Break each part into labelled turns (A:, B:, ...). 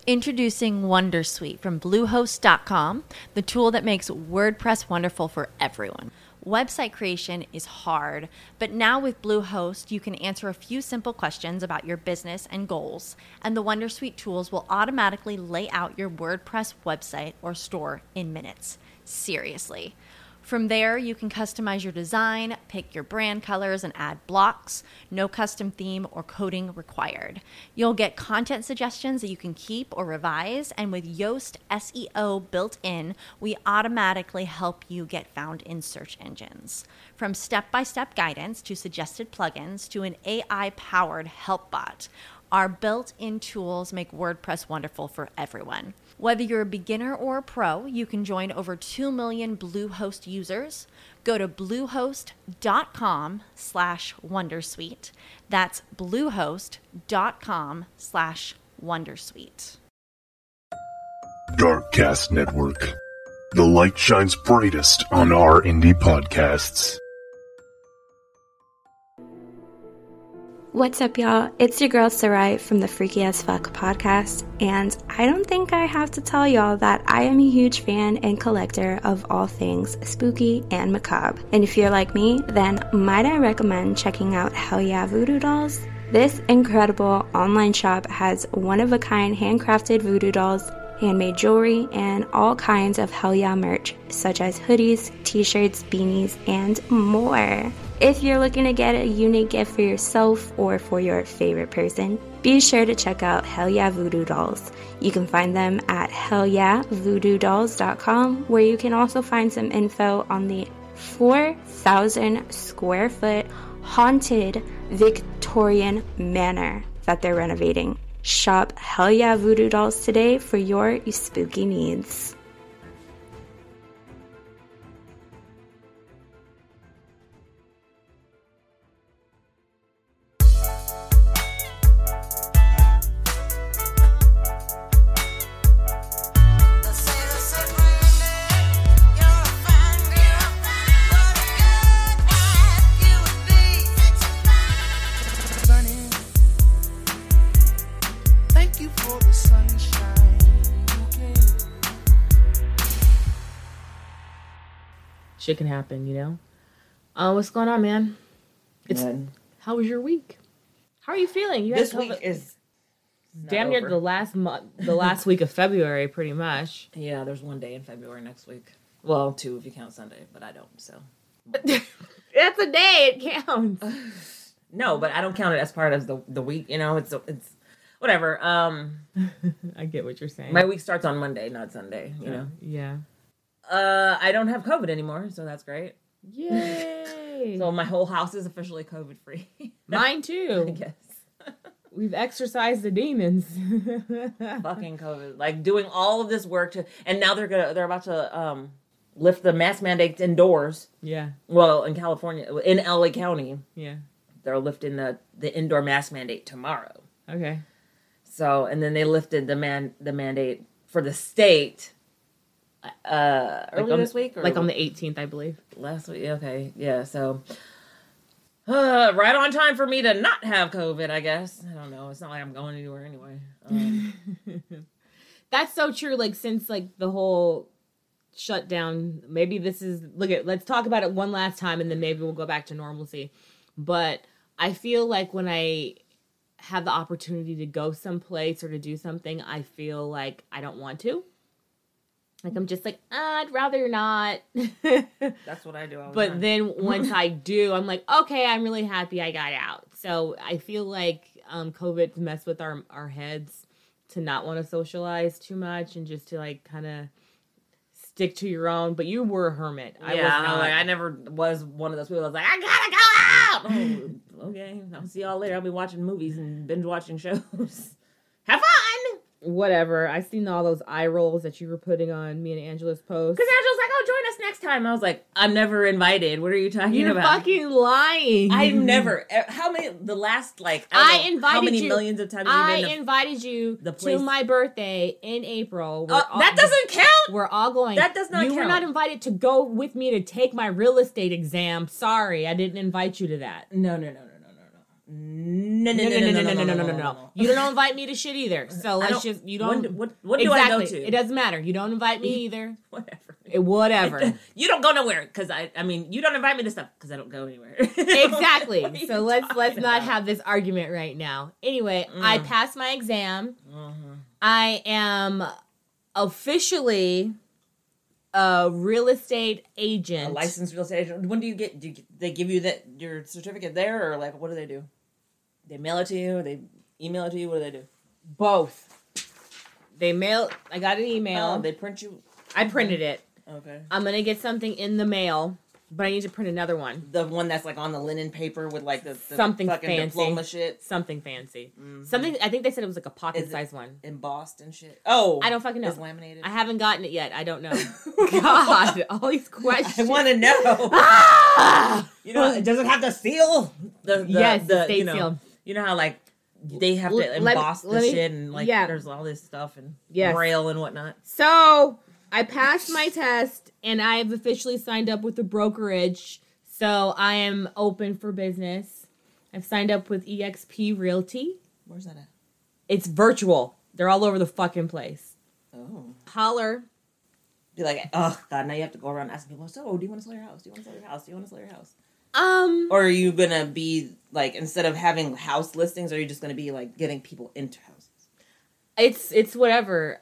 A: Introducing Wondersuite from Bluehost.com, the tool that makes WordPress wonderful for everyone. Website creation is hard, but now with Bluehost, you can answer a few simple questions about your business and goals, and the Wondersuite tools will automatically lay out your WordPress website or store in minutes. Seriously. From there, you can customize your design, pick your brand colors, and add blocks. No custom theme or coding required. You'll get content suggestions that you can keep or revise, and with Yoast SEO built in, we automatically help you get found in search engines. From step-by-step guidance to suggested plugins to an AI-powered help bot, our built-in tools make WordPress wonderful for everyone. Whether you're a beginner or a pro, you can join over 2 million Bluehost users. Go to bluehost.com/wondersuite. That's bluehost.com/wondersuite.
B: Darkcast Network. The light shines brightest on our indie podcasts.
C: What's up, y'all? It's your girl Sarai from the Freaky as Fuck podcast, and I don't think I have to tell y'all that I am a huge fan and collector of all things spooky and macabre. And if you're like me, then might I recommend checking out Hell Yeah Voodoo Dolls? This incredible online shop has one-of-a-kind handcrafted voodoo dolls, handmade jewelry, and all kinds of Hell Yeah merch, such as hoodies, t-shirts, beanies, and more. If you're looking to get a unique gift for yourself or for your favorite person, be sure to check out Hell Yeah Voodoo Dolls. You can find them at hellyeahvoodoodolls.com, where you can also find some info on the 4,000 square foot haunted Victorian manor that they're renovating. Shop Hell Yeah Voodoo Dolls today for your spooky needs.
D: Shit can happen, you know? What's going on, man? How was your week? How are you feeling?
E: This week is
D: damn near the last week of February, pretty much.
E: Yeah, there's one day in February next week. Well, 2 if you count Sunday, but I don't, so.
D: That's a day, it counts.
E: No, but I don't count it as part of the week, you know? It's whatever.
D: I get what you're saying.
E: My week starts on Monday, not Sunday, you know?
D: Yeah.
E: I don't have COVID anymore, so that's great.
D: Yay!
E: So my whole house is officially COVID-free.
D: Mine too.
E: I guess.
D: We've exorcised the demons.
E: Fucking COVID. Like, doing all of this work and now they're about to lift the mask mandates indoors.
D: Yeah.
E: Well, in California, in LA County.
D: Yeah. They're
E: lifting the indoor mask mandate tomorrow.
D: Okay.
E: So, and then they lifted the mandate for the state earlier this week? Or
D: like on the 18th, I believe.
E: Last week? Okay, yeah, so right on time for me to not have COVID, I guess. I don't know. It's not like I'm going anywhere anyway.
D: That's so true. Like, since like the whole shutdown, maybe let's talk about it one last time and then maybe we'll go back to normalcy. But I feel like when I have the opportunity to go someplace or to do something, I feel like I don't want to. Like, I'm just like, I'd rather not.
E: That's what I do all the time.
D: But then once I do, I'm like, okay, I'm really happy I got out. So I feel like COVID messed with our heads to not want to socialize too much and just to, like, kind of stick to your own. But you were a hermit.
E: I never was one of those people that was like, I gotta go out! Oh, okay, I'll see y'all later. I'll be watching movies and binge watching shows. Have fun!
D: Whatever. I seen all those eye rolls that you were putting on me and Angela's post.
E: Because Angela's like, oh, join us next time. I was like, I'm never invited. What are you talking about?
D: You're fucking lying.
E: I've never. How many, the last, like, I invited how many millions of times have you been
D: invited you to my birthday in April.
E: That doesn't count.
D: We're all going.
E: That does not count.
D: You were not invited to go with me to take my real estate exam. Sorry, I didn't invite you to that.
E: No. No.
D: You don't invite me to shit either. So let's just, you don't.
E: What do I go to?
D: It doesn't matter. You don't invite me either.
E: Whatever.
D: Whatever.
E: You don't go nowhere because I mean, you don't invite me to stuff because I don't go anywhere.
D: Exactly. So let's not have this argument right now. Anyway, I passed my exam. I am officially a real estate agent.
E: A licensed real estate agent. When do you get? They give you your certificate there, or like what do they do? They mail it to you. They email it to you. What do they do?
D: Both. I got an email.
E: Oh, they print you.
D: I printed it.
E: Okay.
D: I'm gonna get something in the mail, but I need to print another one.
E: The one that's like on the linen paper with like the
D: something
E: fucking
D: fancy
E: diploma shit.
D: Something fancy. Something. I think they said it was like a pocket size one.
E: Embossed and shit. Oh,
D: I don't fucking know.
E: It's laminated.
D: I haven't gotten it yet. I don't know. God, all these questions.
E: I want to know. You know, does it have the seal?
D: The state seal.
E: You know how like they have to emboss the shit and like there's all this stuff and braille and whatnot.
D: So I passed my test and I have officially signed up with the brokerage. So I am open for business. I've signed up with eXp Realty.
E: Where's that at?
D: It's virtual. They're all over the fucking place.
E: Oh.
D: Holler.
E: Be like, oh God, now you have to go around asking people, so do you want to sell your house? Do you want to sell your house? Do you want to sell your house? Or are you gonna be like, instead of having house listings, are you just gonna be like getting people into houses?
D: It's whatever.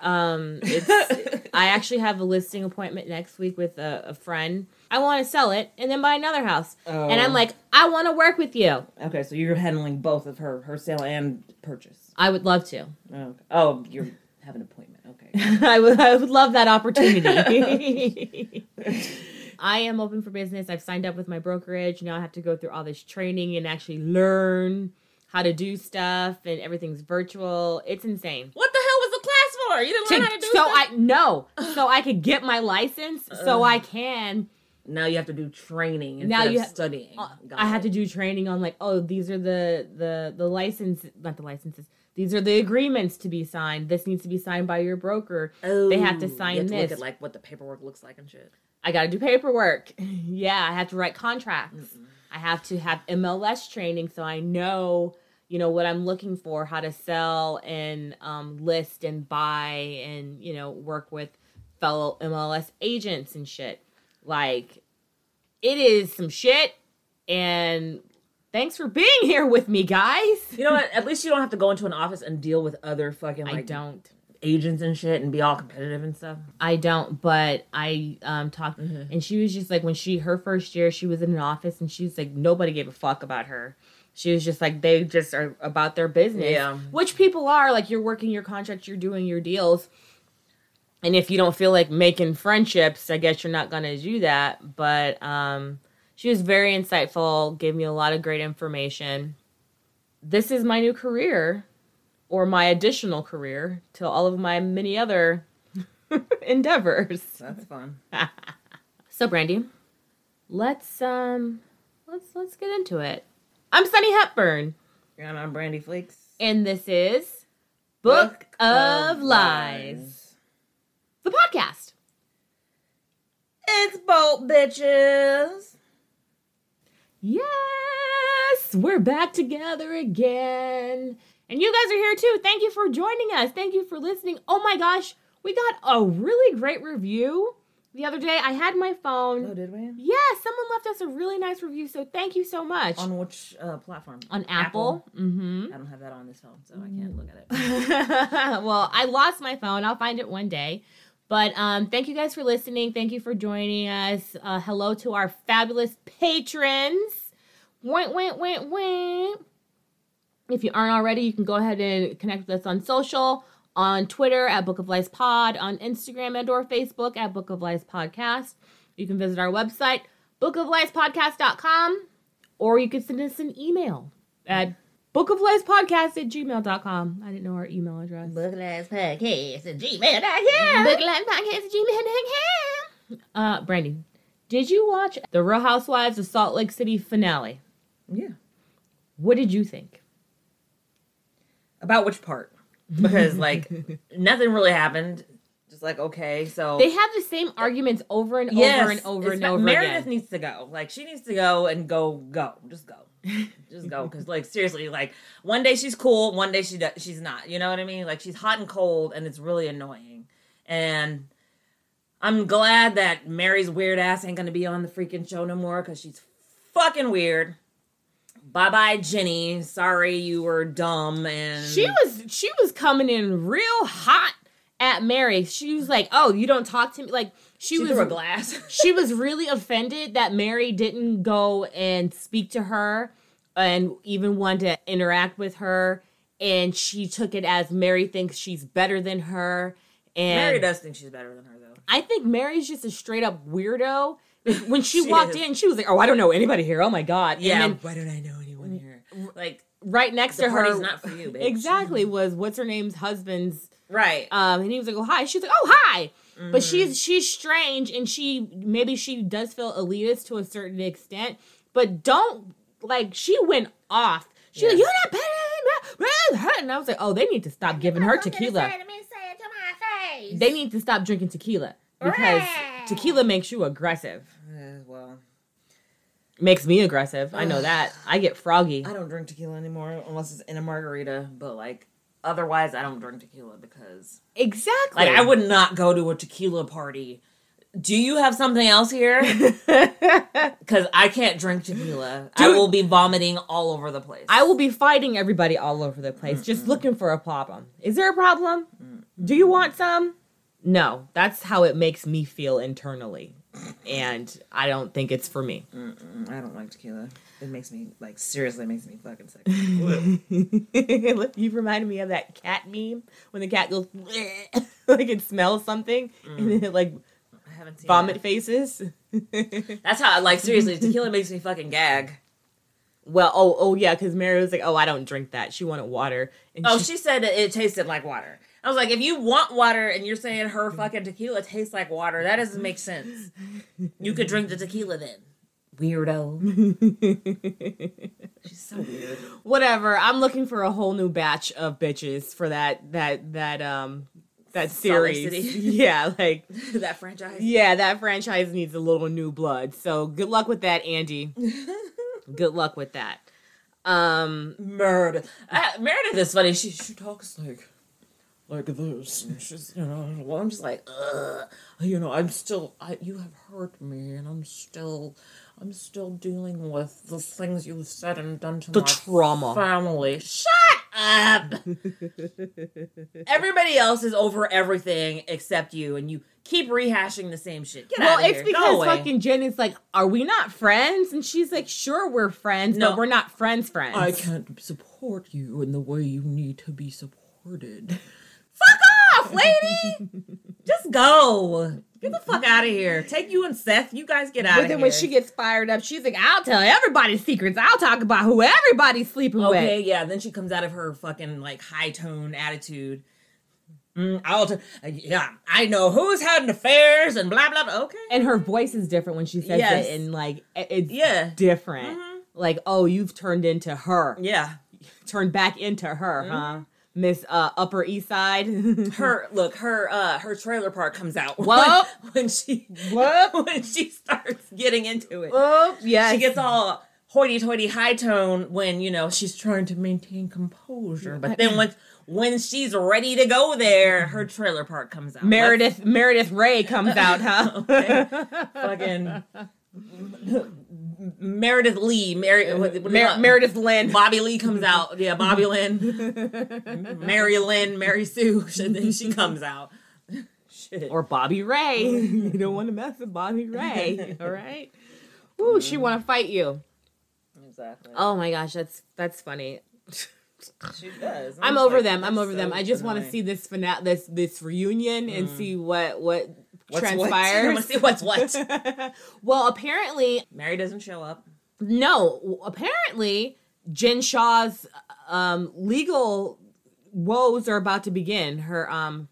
D: I actually have a listing appointment next week with a friend. I want to sell it and then buy another house. Oh. And I'm like, I want to work with you.
E: Okay, so you're handling both of her sale and purchase.
D: I would love to.
E: Okay. Oh, you have an appointment. Okay.
D: I would love that opportunity. I am open for business. I've signed up with my brokerage. Now I have to go through all this training and actually learn how to do stuff, and everything's virtual. It's insane.
E: What the hell was the class for? You didn't learn how to do stuff?
D: So I could get my license, so I can.
E: Now you have to do training instead of studying.
D: I have to do training on like, oh, these are the licenses, not the licenses. These are the agreements to be signed. This needs to be signed by your broker. Oh, they have to sign
E: you have to
D: this.
E: Look at like what the paperwork looks like and shit.
D: I got to do paperwork. Yeah, I have to write contracts. I have to have MLS training so I know, what I'm looking for, how to sell and list and buy and, work with fellow MLS agents and shit. Like, it is some shit, and thanks for being here with me, guys.
E: You know what? At least you don't have to go into an office and deal with other fucking, agents and shit and be all competitive and stuff.
D: I don't, but I talked, and she was just like, when her first year, she was in an office, and she was like, nobody gave a fuck about her. She was just like, they just are about their business. Yeah. Which people are, like, you're working your contracts, you're doing your deals. And if you don't feel like making friendships, I guess you're not going to do that. But she was very insightful, gave me a lot of great information. This is my new career, or my additional career, to all of my many other endeavors.
E: That's fun.
D: So, Brandy, let's get into it. I'm Sunny Hepburn.
E: And I'm Brandy Flakes.
D: And this is Book of Lies. The podcast.
E: It's both bitches.
D: Yes, we're back together again. And you guys are here too. Thank you for joining us. Thank you for listening. Oh my gosh, we got a really great review the other day. I had my phone.
E: Oh, did we?
D: Yeah, someone left us a really nice review, so thank you so much.
E: On which platform?
D: On Apple. Mm-hmm.
E: I don't have that on this phone, so I can't look at it.
D: Well, I lost my phone. I'll find it one day. But thank you guys for listening. Thank you for joining us. Hello to our fabulous patrons. Wait. If you aren't already, you can go ahead and connect with us on social, on Twitter at Book of Lies Pod, on Instagram and or Facebook at Book of Lies Podcast. You can visit our website, bookofliespodcast.com, or you can send us an email at bookofliespodcast@gmail.com. I didn't know our email address.
E: Bookofliespodcast@gmail.com.
D: Bookofliespodcast@gmail.com. Brandy, did you watch the Real Housewives of Salt Lake City finale?
E: Yeah.
D: What did you think?
E: About which part? Because, like, nothing really happened. Just like, okay, so...
D: They have the same arguments over and over and over and over
E: Meredith
D: again.
E: needs to go. Like, she needs to go and go. Just go. Just go, because like seriously, like one day she's cool, one day she's not. You know what I mean? Like she's hot and cold, and it's really annoying. And I'm glad that Mary's weird ass ain't gonna be on the freaking show no more, because she's fucking weird. Bye bye, Jenny. Sorry you were dumb. And
D: she was coming in real hot at Mary. She was like, "Oh, you don't talk to me." Like she was
E: threw a glass.
D: She was really offended that Mary didn't go and speak to her and even want to interact with her. And she took it as Mary thinks she's better than her. And
E: Mary does think she's better than her, though.
D: I think Mary's just a straight up weirdo. When she walked in, she was like, "Oh, I don't know anybody here. Oh my God."
E: Yeah.
D: And then,
E: why don't I know anyone here? Like
D: right next to
E: the
D: her,
E: party's not for you, bitch.
D: exactly, was what's her name's husband's.
E: Right.
D: And he was like, "Oh, hi." She's like, "Oh, hi." Mm-hmm. But she's strange, and maybe she does feel elitist to a certain extent, but don't, like, she went off. She was like, "You're not better than her." And I was like, "Oh, they need to stop giving her tequila.
F: Say it to my face.
D: They need to stop drinking tequila, because tequila makes you aggressive."
E: Well,
D: makes me aggressive. I know that. I get froggy.
E: I don't drink tequila anymore unless it's in a margarita, but like otherwise I don't drink tequila because
D: exactly.
E: Like I would not go to a tequila party. Do you have something else here? Because I can't drink tequila. Dude, I will be vomiting all over the place.
D: I will be fighting everybody all over the place, just looking for a problem. Is there a problem? Do you want some? No, that's how it makes me feel internally. And I don't think it's for me.
E: I don't like tequila. It makes me, like, seriously makes me fucking sick.
D: You reminded me of that cat meme when the cat goes, like it smells something, and then it, like,
E: I haven't seen
D: vomit
E: that.
D: Faces.
E: That's how, like, seriously, tequila makes me fucking gag.
D: Well, oh yeah, because Mary was like, "Oh, I don't drink that." She wanted water. And
E: she said it tasted like water. I was like, if you want water and you're saying her fucking tequila tastes like water, that doesn't make sense. You could drink the tequila then. Weirdo. She's so weird.
D: Whatever. I'm looking for a whole new batch of bitches for that series. Yeah, like
E: that franchise.
D: Yeah, that franchise needs a little new blood. So good luck with that, Andy. Good luck with that.
E: Meredith is funny. She talks like this, and she's, well, I'm just like, you have hurt me, and I'm still dealing with the things you've said and done to
D: the
E: my
D: trauma
E: family. Shut up! Everybody else is over everything except you, and you keep rehashing the same shit. Get out of here.
D: It's because fucking Jen is like, "Are we not friends?" And she's like, "Sure, we're friends, but we're not friends.
E: I can't support you in the way you need to be supported."
D: Fuck off, lady!
E: Just go. Get the fuck out of here. Take you and Seth. You guys get out of here.
D: But then when she gets fired up, she's like, "I'll tell everybody's secrets. I'll talk about who everybody's sleeping with."
E: Okay, yeah. Then she comes out of her fucking, like, high-tone attitude. I know who's having affairs and blah, blah, blah. Okay.
D: And her voice is different when she says it. And, like, it's different. Mm-hmm. Like, "Oh, you've turned into her."
E: Yeah.
D: Turned back into her, huh? Miss Upper East Side.
E: her trailer park comes out.
D: What?
E: When she starts getting into it.
D: Oh, yes.
E: She gets all hoity-toity high tone when, she's trying to maintain composure. But then when she's ready to go there, her trailer park comes out.
D: Meredith Ray comes out, huh?
E: Okay. Fucking Meredith Lee,
D: Meredith Lynn.
E: Bobby Lee comes out. Yeah, Bobby Lynn. Mary Sue. And then she comes out. Shit.
D: Or Bobby Ray. You don't want to mess with Bobby Ray. All right? Ooh, she want to fight you.
E: Exactly.
D: Oh my gosh, that's funny.
E: She does.
D: I'm over them. I just want to see this this reunion and see what transpires.
E: I want to see what's what.
D: Well, apparently
E: Mary doesn't show up.
D: No, apparently Jen Shaw's legal woes are about to begin. Her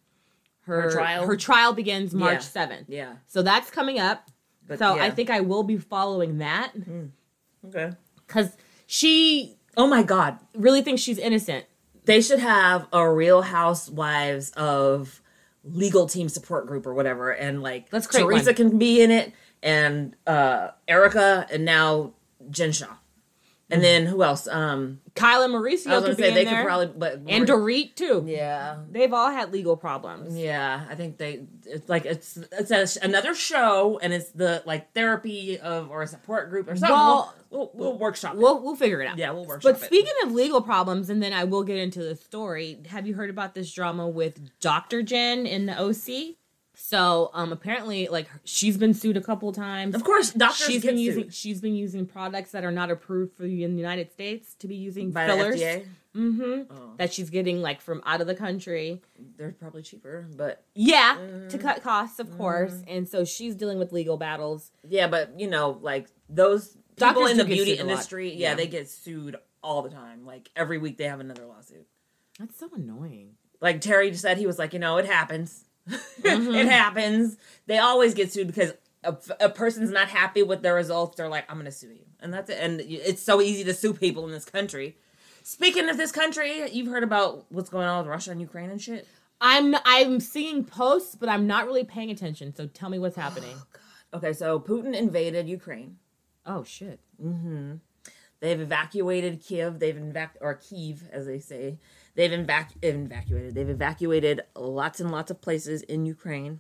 D: trial begins March 7th.
E: Yeah.
D: So that's coming up. But, I think I will be following that.
E: Okay.
D: Because she,
E: oh my God,
D: really thinks she's innocent.
E: They should have a Real Housewives of legal team support group or whatever, and like
D: let's create
E: Teresa can be in it, and Erica, and now Jen Shaw. And then who else?
D: Kyle and Mauricio.
E: I was
D: could
E: gonna say
D: be
E: they
D: in there.
E: could probably, but
D: and Dorit too.
E: Yeah,
D: they've all had legal problems.
E: Yeah, I think it's another show, and it's the like therapy of or a support group or something.
D: Well,
E: we'll workshop it.
D: We'll figure it out.
E: Yeah, we'll workshop it.
D: But speaking of legal problems, and then I will get into the story. Have you heard about this drama with Dr. Jen in the OC? So apparently, like, she's been sued a couple times.
E: Of course, doctors
D: she's
E: get
D: been
E: sued.
D: she's been using products that are not approved for the United States to be using
E: By
D: fillers.
E: the FDA?
D: That she's getting like from out of the country.
E: They're probably cheaper, but
D: Yeah, to cut costs, of course. And so she's dealing with legal battles.
E: yeah, but like those people
D: Doctors
E: in the
D: do get
E: beauty
D: sued a lot.
E: industry,
D: Yeah.
E: they get sued all the time. Like every week they have another lawsuit.
D: That's so annoying.
E: Like Terry just said, he was like, it happens. It happens. They always get sued because a person's not happy with their results. They're like, I'm going to sue you. And that's it. And it's so easy to sue people in this country. Speaking of this country, you've heard about what's going on with Russia and Ukraine and shit?
D: I'm seeing posts, but I'm not really paying attention. So tell me what's happening.
E: Oh, God. Okay, so Putin invaded Ukraine.
D: Oh, shit.
E: They've evacuated Kiev. Or Kyiv, as they say. They've evacuated. They've evacuated lots and lots of places in Ukraine.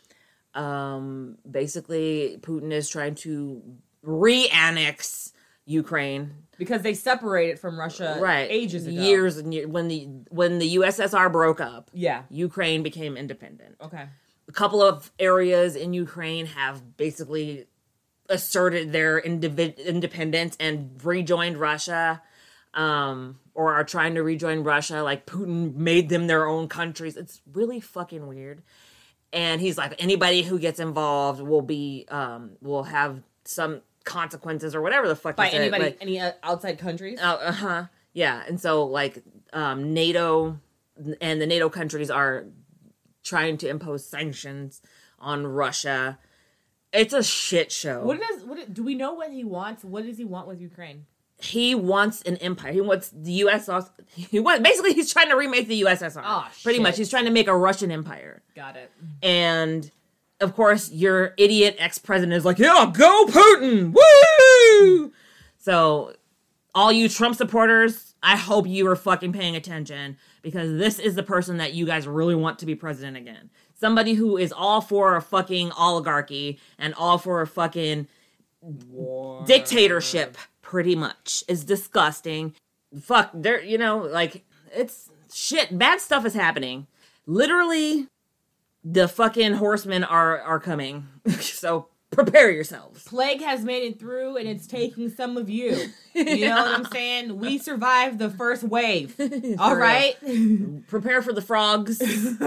E: Basically, Putin is trying to re-annex Ukraine.
D: Because they separated from Russia ages ago.
E: Years and years. When the USSR broke up,
D: Yeah.
E: Ukraine became independent.
D: Okay.
E: A couple of areas in Ukraine have basically asserted their independence and rejoined Russia, or are trying to rejoin Russia. Like Putin made them their own countries. It's really fucking weird. And he's like, anybody who gets involved will have some consequences or whatever the fuck.
D: By
E: he said.
D: anybody,
E: Like,
D: any outside countries?
E: yeah. And so like NATO and the NATO countries are trying to impose sanctions on Russia. It's a shit show.
D: Do we know what he wants? What does he want with Ukraine?
E: He wants an empire. He wants the USSR. Basically, he's trying to remake the USSR.
D: Oh,
E: pretty
D: shit.
E: much. He's trying to make a Russian empire.
D: Got it.
E: And of course, your idiot ex-president is like, yeah, go Putin! Woo! So, all you Trump supporters, I hope you are fucking paying attention, because this is the person that you guys really want to be president again. Somebody who is all for a fucking oligarchy and all for a fucking dictatorship, pretty much. Is disgusting. Fuck, it's shit. Bad stuff is happening. Literally, the fucking horsemen are coming. So prepare yourselves.
D: Plague has made it through, and it's taking some of you. You know what I'm saying? We survived the first wave. All right?
E: Prepare for the frogs.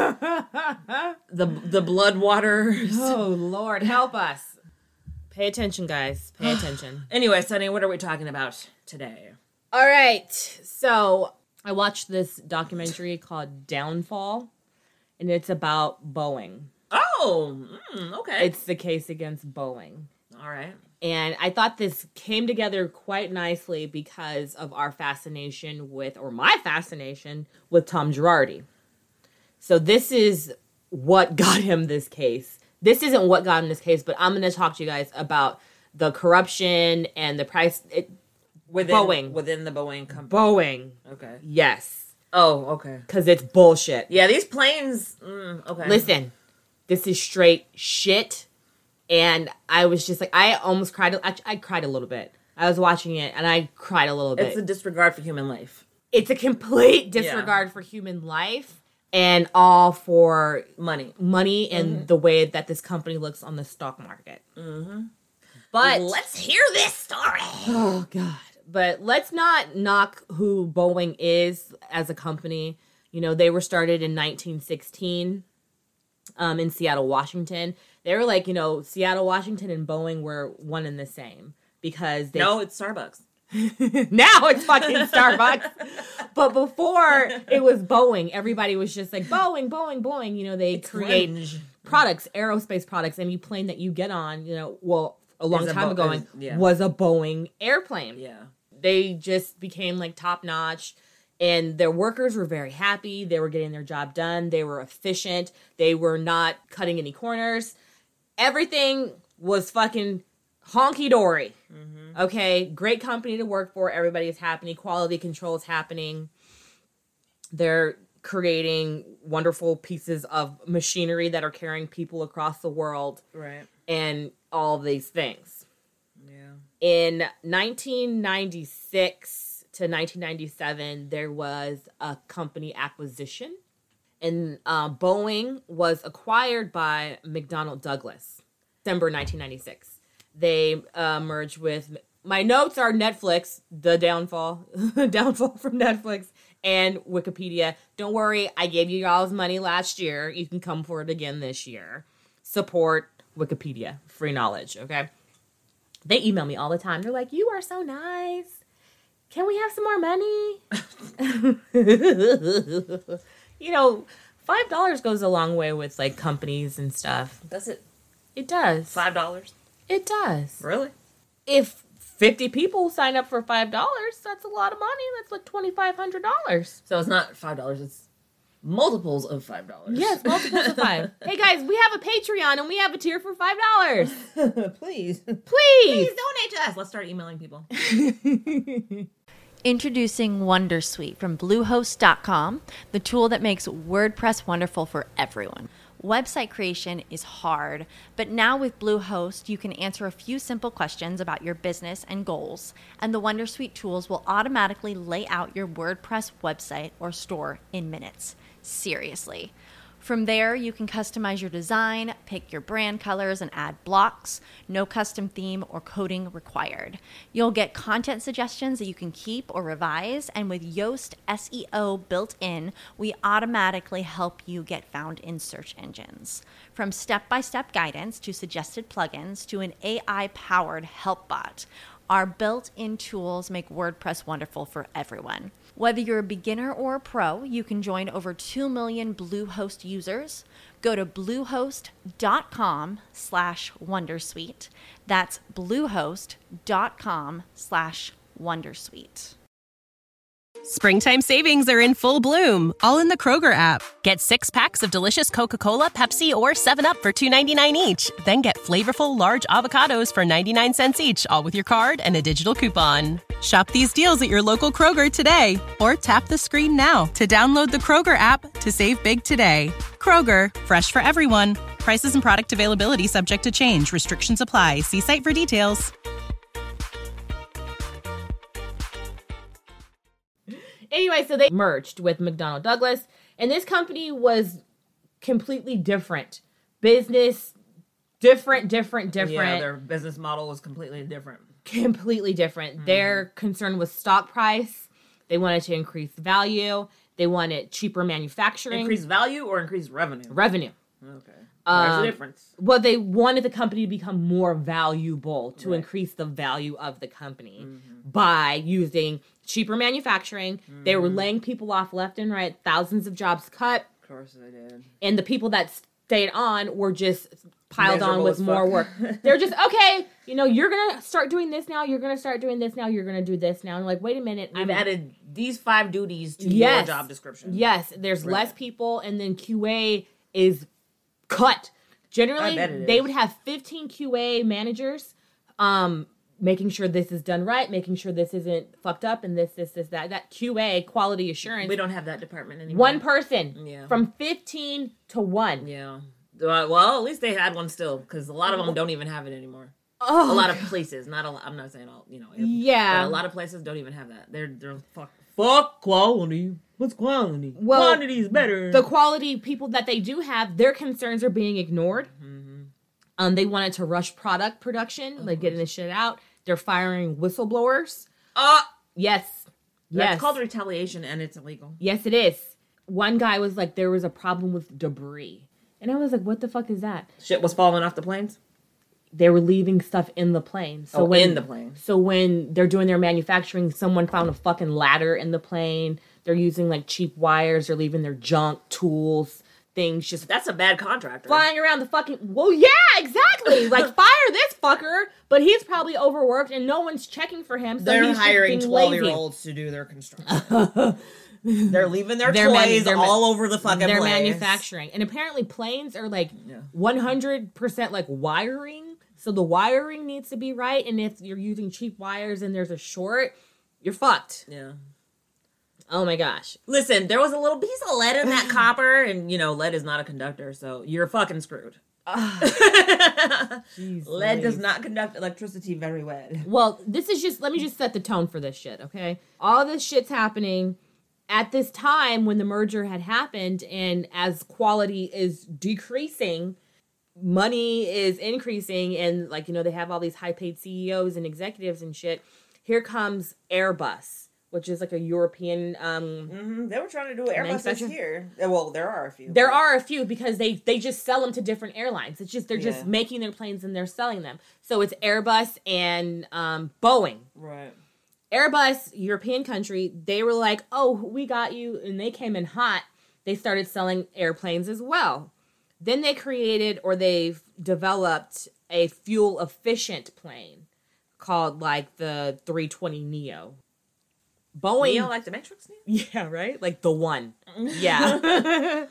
E: the blood waters.
D: Oh, Lord, help us. Pay attention, guys. Pay attention.
E: Anyway, Sunny, what are we talking about today?
D: All right. So I watched this documentary called Downfall, and it's about Boeing.
E: Oh, okay.
D: It's the case against Boeing.
E: All right.
D: And I thought this came together quite nicely because of my fascination with Tom Girardi. So this is what got him this case. This isn't what got him this case, but I'm going to talk to you guys about the corruption and the price. Boeing.
E: Within the Boeing company.
D: Boeing.
E: Okay.
D: Yes.
E: Oh, okay.
D: Because it's bullshit.
E: Yeah, these planes. Okay.
D: Listen, this is straight shit. And I was just like, I almost cried. I cried a little bit. I was watching it and I cried a little bit.
E: It's a disregard for human life.
D: It's a complete disregard for human life and all for money and the way that this company looks on the stock market. Mm-hmm. But
E: let's hear this story.
D: Oh, God. But let's not knock who Boeing is as a company. You know, they were started in 1916 in Seattle, Washington. They were like, Seattle, Washington, and Boeing were one and the same because they...
E: No, it's Starbucks.
D: Now it's fucking Starbucks. But before it was Boeing, everybody was just like, Boeing, Boeing, Boeing. They create products, aerospace products. Any plane that you get on, a long time ago was a Boeing airplane.
E: Yeah.
D: They just became like top notch. And their workers were very happy. They were getting their job done. They were efficient. They were not cutting any corners. Everything was fucking honky-dory. Okay, great company to work for. Everybody is happy. Quality control is happening. They're creating wonderful pieces of machinery that are carrying people across the world.
E: Right.
D: And all these things.
E: Yeah.
D: In 1996 to 1997, there was a company acquisition. And Boeing was acquired by McDonnell Douglas, December 1996. They merged with, my notes are Netflix, the downfall from Netflix, and Wikipedia. Don't worry, I gave you y'all's money last year. You can come for it again this year. Support Wikipedia, free knowledge, okay? They email me all the time. They're like, you are so nice. Can we have some more money? You know, $5 goes a long way with, like, companies and stuff.
E: Does it?
D: It does.
E: $5?
D: It does.
E: Really?
D: If 50 people sign up for $5, that's a lot of money. That's like $2,500.
E: So it's not $5, it's multiples of $5.
D: Yes, multiples of 5. Hey, guys, we have a Patreon, and we have a tier for $5.
E: Please.
D: Please
E: donate to us. Let's start emailing people.
A: Introducing Wondersuite from Bluehost.com, the tool that makes WordPress wonderful for everyone. Website creation is hard, but now with Bluehost, you can answer a few simple questions about your business and goals, and the Wondersuite tools will automatically lay out your WordPress website or store in minutes. Seriously. From there, you can customize your design, pick your brand colors, and add blocks. No custom theme or coding required. You'll get content suggestions that you can keep or revise, and with Yoast SEO built in, we automatically help you get found in search engines. From step-by-step guidance to suggested plugins to an AI-powered help bot, our built-in tools make WordPress wonderful for everyone. Whether you're a beginner or a pro, you can join over 2 million Bluehost users. Go to bluehost.com/wondersuite. That's bluehost.com/wondersuite.
G: Springtime savings are in full bloom, all in the Kroger app. Get 6 packs of delicious Coca-Cola, Pepsi, or 7-Up for $2.99 each. Then get flavorful large avocados for 99 cents each, all with your card and a digital coupon. Shop these deals at your local Kroger today, or tap the screen now to download the Kroger app to save big today. Kroger, fresh for everyone. Prices and product availability subject to change. Restrictions apply. See site for details.
D: Anyway, so they merged with McDonnell Douglas, and this company was completely different. Business, different.
E: Yeah, their business model was completely different.
D: Completely different. Mm-hmm. Their concern was stock price. They wanted to increase value. They wanted cheaper manufacturing.
E: Increase value or increase revenue?
D: Revenue.
E: Okay. There's a difference.
D: Well, they wanted the company to become more valuable, to increase the value of the company by using cheaper manufacturing. They were laying people off left and right, thousands of jobs cut.
E: Of course they did.
D: And the people that stayed on were just piled on with more work. They're just, okay, you know, you're going to start doing this now, you're going to start doing this now, you're going to do this now. And like, wait a minute.
E: I've added these 5 duties to your job description.
D: Yes, there's less people, and then QA is cut. Generally, they would have 15 QA managers making sure this is done right, making sure this isn't fucked up, and this, that. That QA, quality assurance.
E: We don't have that department anymore.
D: One person. Yeah. From 15 to 1.
E: Yeah. Well, at least they had one still, because a lot of them don't even have it anymore. Oh, a lot of places. Not a lot. I'm not saying all, you know.
D: Yeah.
E: But a lot of places don't even have that. They're fuck quality. What's quality?
D: Well,
E: quantity is better.
D: The quality people that they do have, their concerns are being ignored. Mm-hmm. They wanted to rush product production, like getting this shit out. They're firing whistleblowers. Yes.
E: That's called retaliation, and it's illegal.
D: Yes, it is. One guy was like, there was a problem with debris. And I was like, what the fuck is that?
E: Shit was falling off the planes?
D: They were leaving stuff in the plane. So
E: in the plane.
D: So when they're doing their manufacturing, someone found a fucking ladder in the plane. They're using like cheap wires. They're leaving their junk, tools, things. Just
E: that's a bad contractor.
D: Flying around the fucking... Well, yeah, exactly. Like, fire this fucker. But he's probably overworked and no one's checking for him. So
E: they're hiring 12-year-olds to do their construction. They're leaving their toys all over the fucking place.
D: They're manufacturing. And apparently planes are like 100% like wiring. So the wiring needs to be right. And if you're using cheap wires and there's a short, you're fucked.
E: Yeah.
D: Oh my gosh.
E: Listen, there was a little piece of lead in that copper, and, you know, lead is not a conductor, so you're fucking screwed. Lead does not conduct electricity very well.
D: Well, let me just set the tone for this shit, okay? All this shit's happening at this time when the merger had happened, and as quality is decreasing, money is increasing, and, like, you know, they have all these high-paid CEOs and executives and shit. Here comes Airbus, which is like a European
E: They were trying to do Airbuses here. Well, there are a few.
D: There are a few because they just sell them to different airlines. It's just they're just making their planes and they're selling them. So it's Airbus and Boeing.
E: Right.
D: Airbus, European country, they were like, "Oh, we got you," and they came in hot. They started selling airplanes as well. Then they've developed a fuel efficient plane called like the 320neo. Boeing,
E: Neo, like the Matrix?
D: Yeah, right? Like the one. Yeah.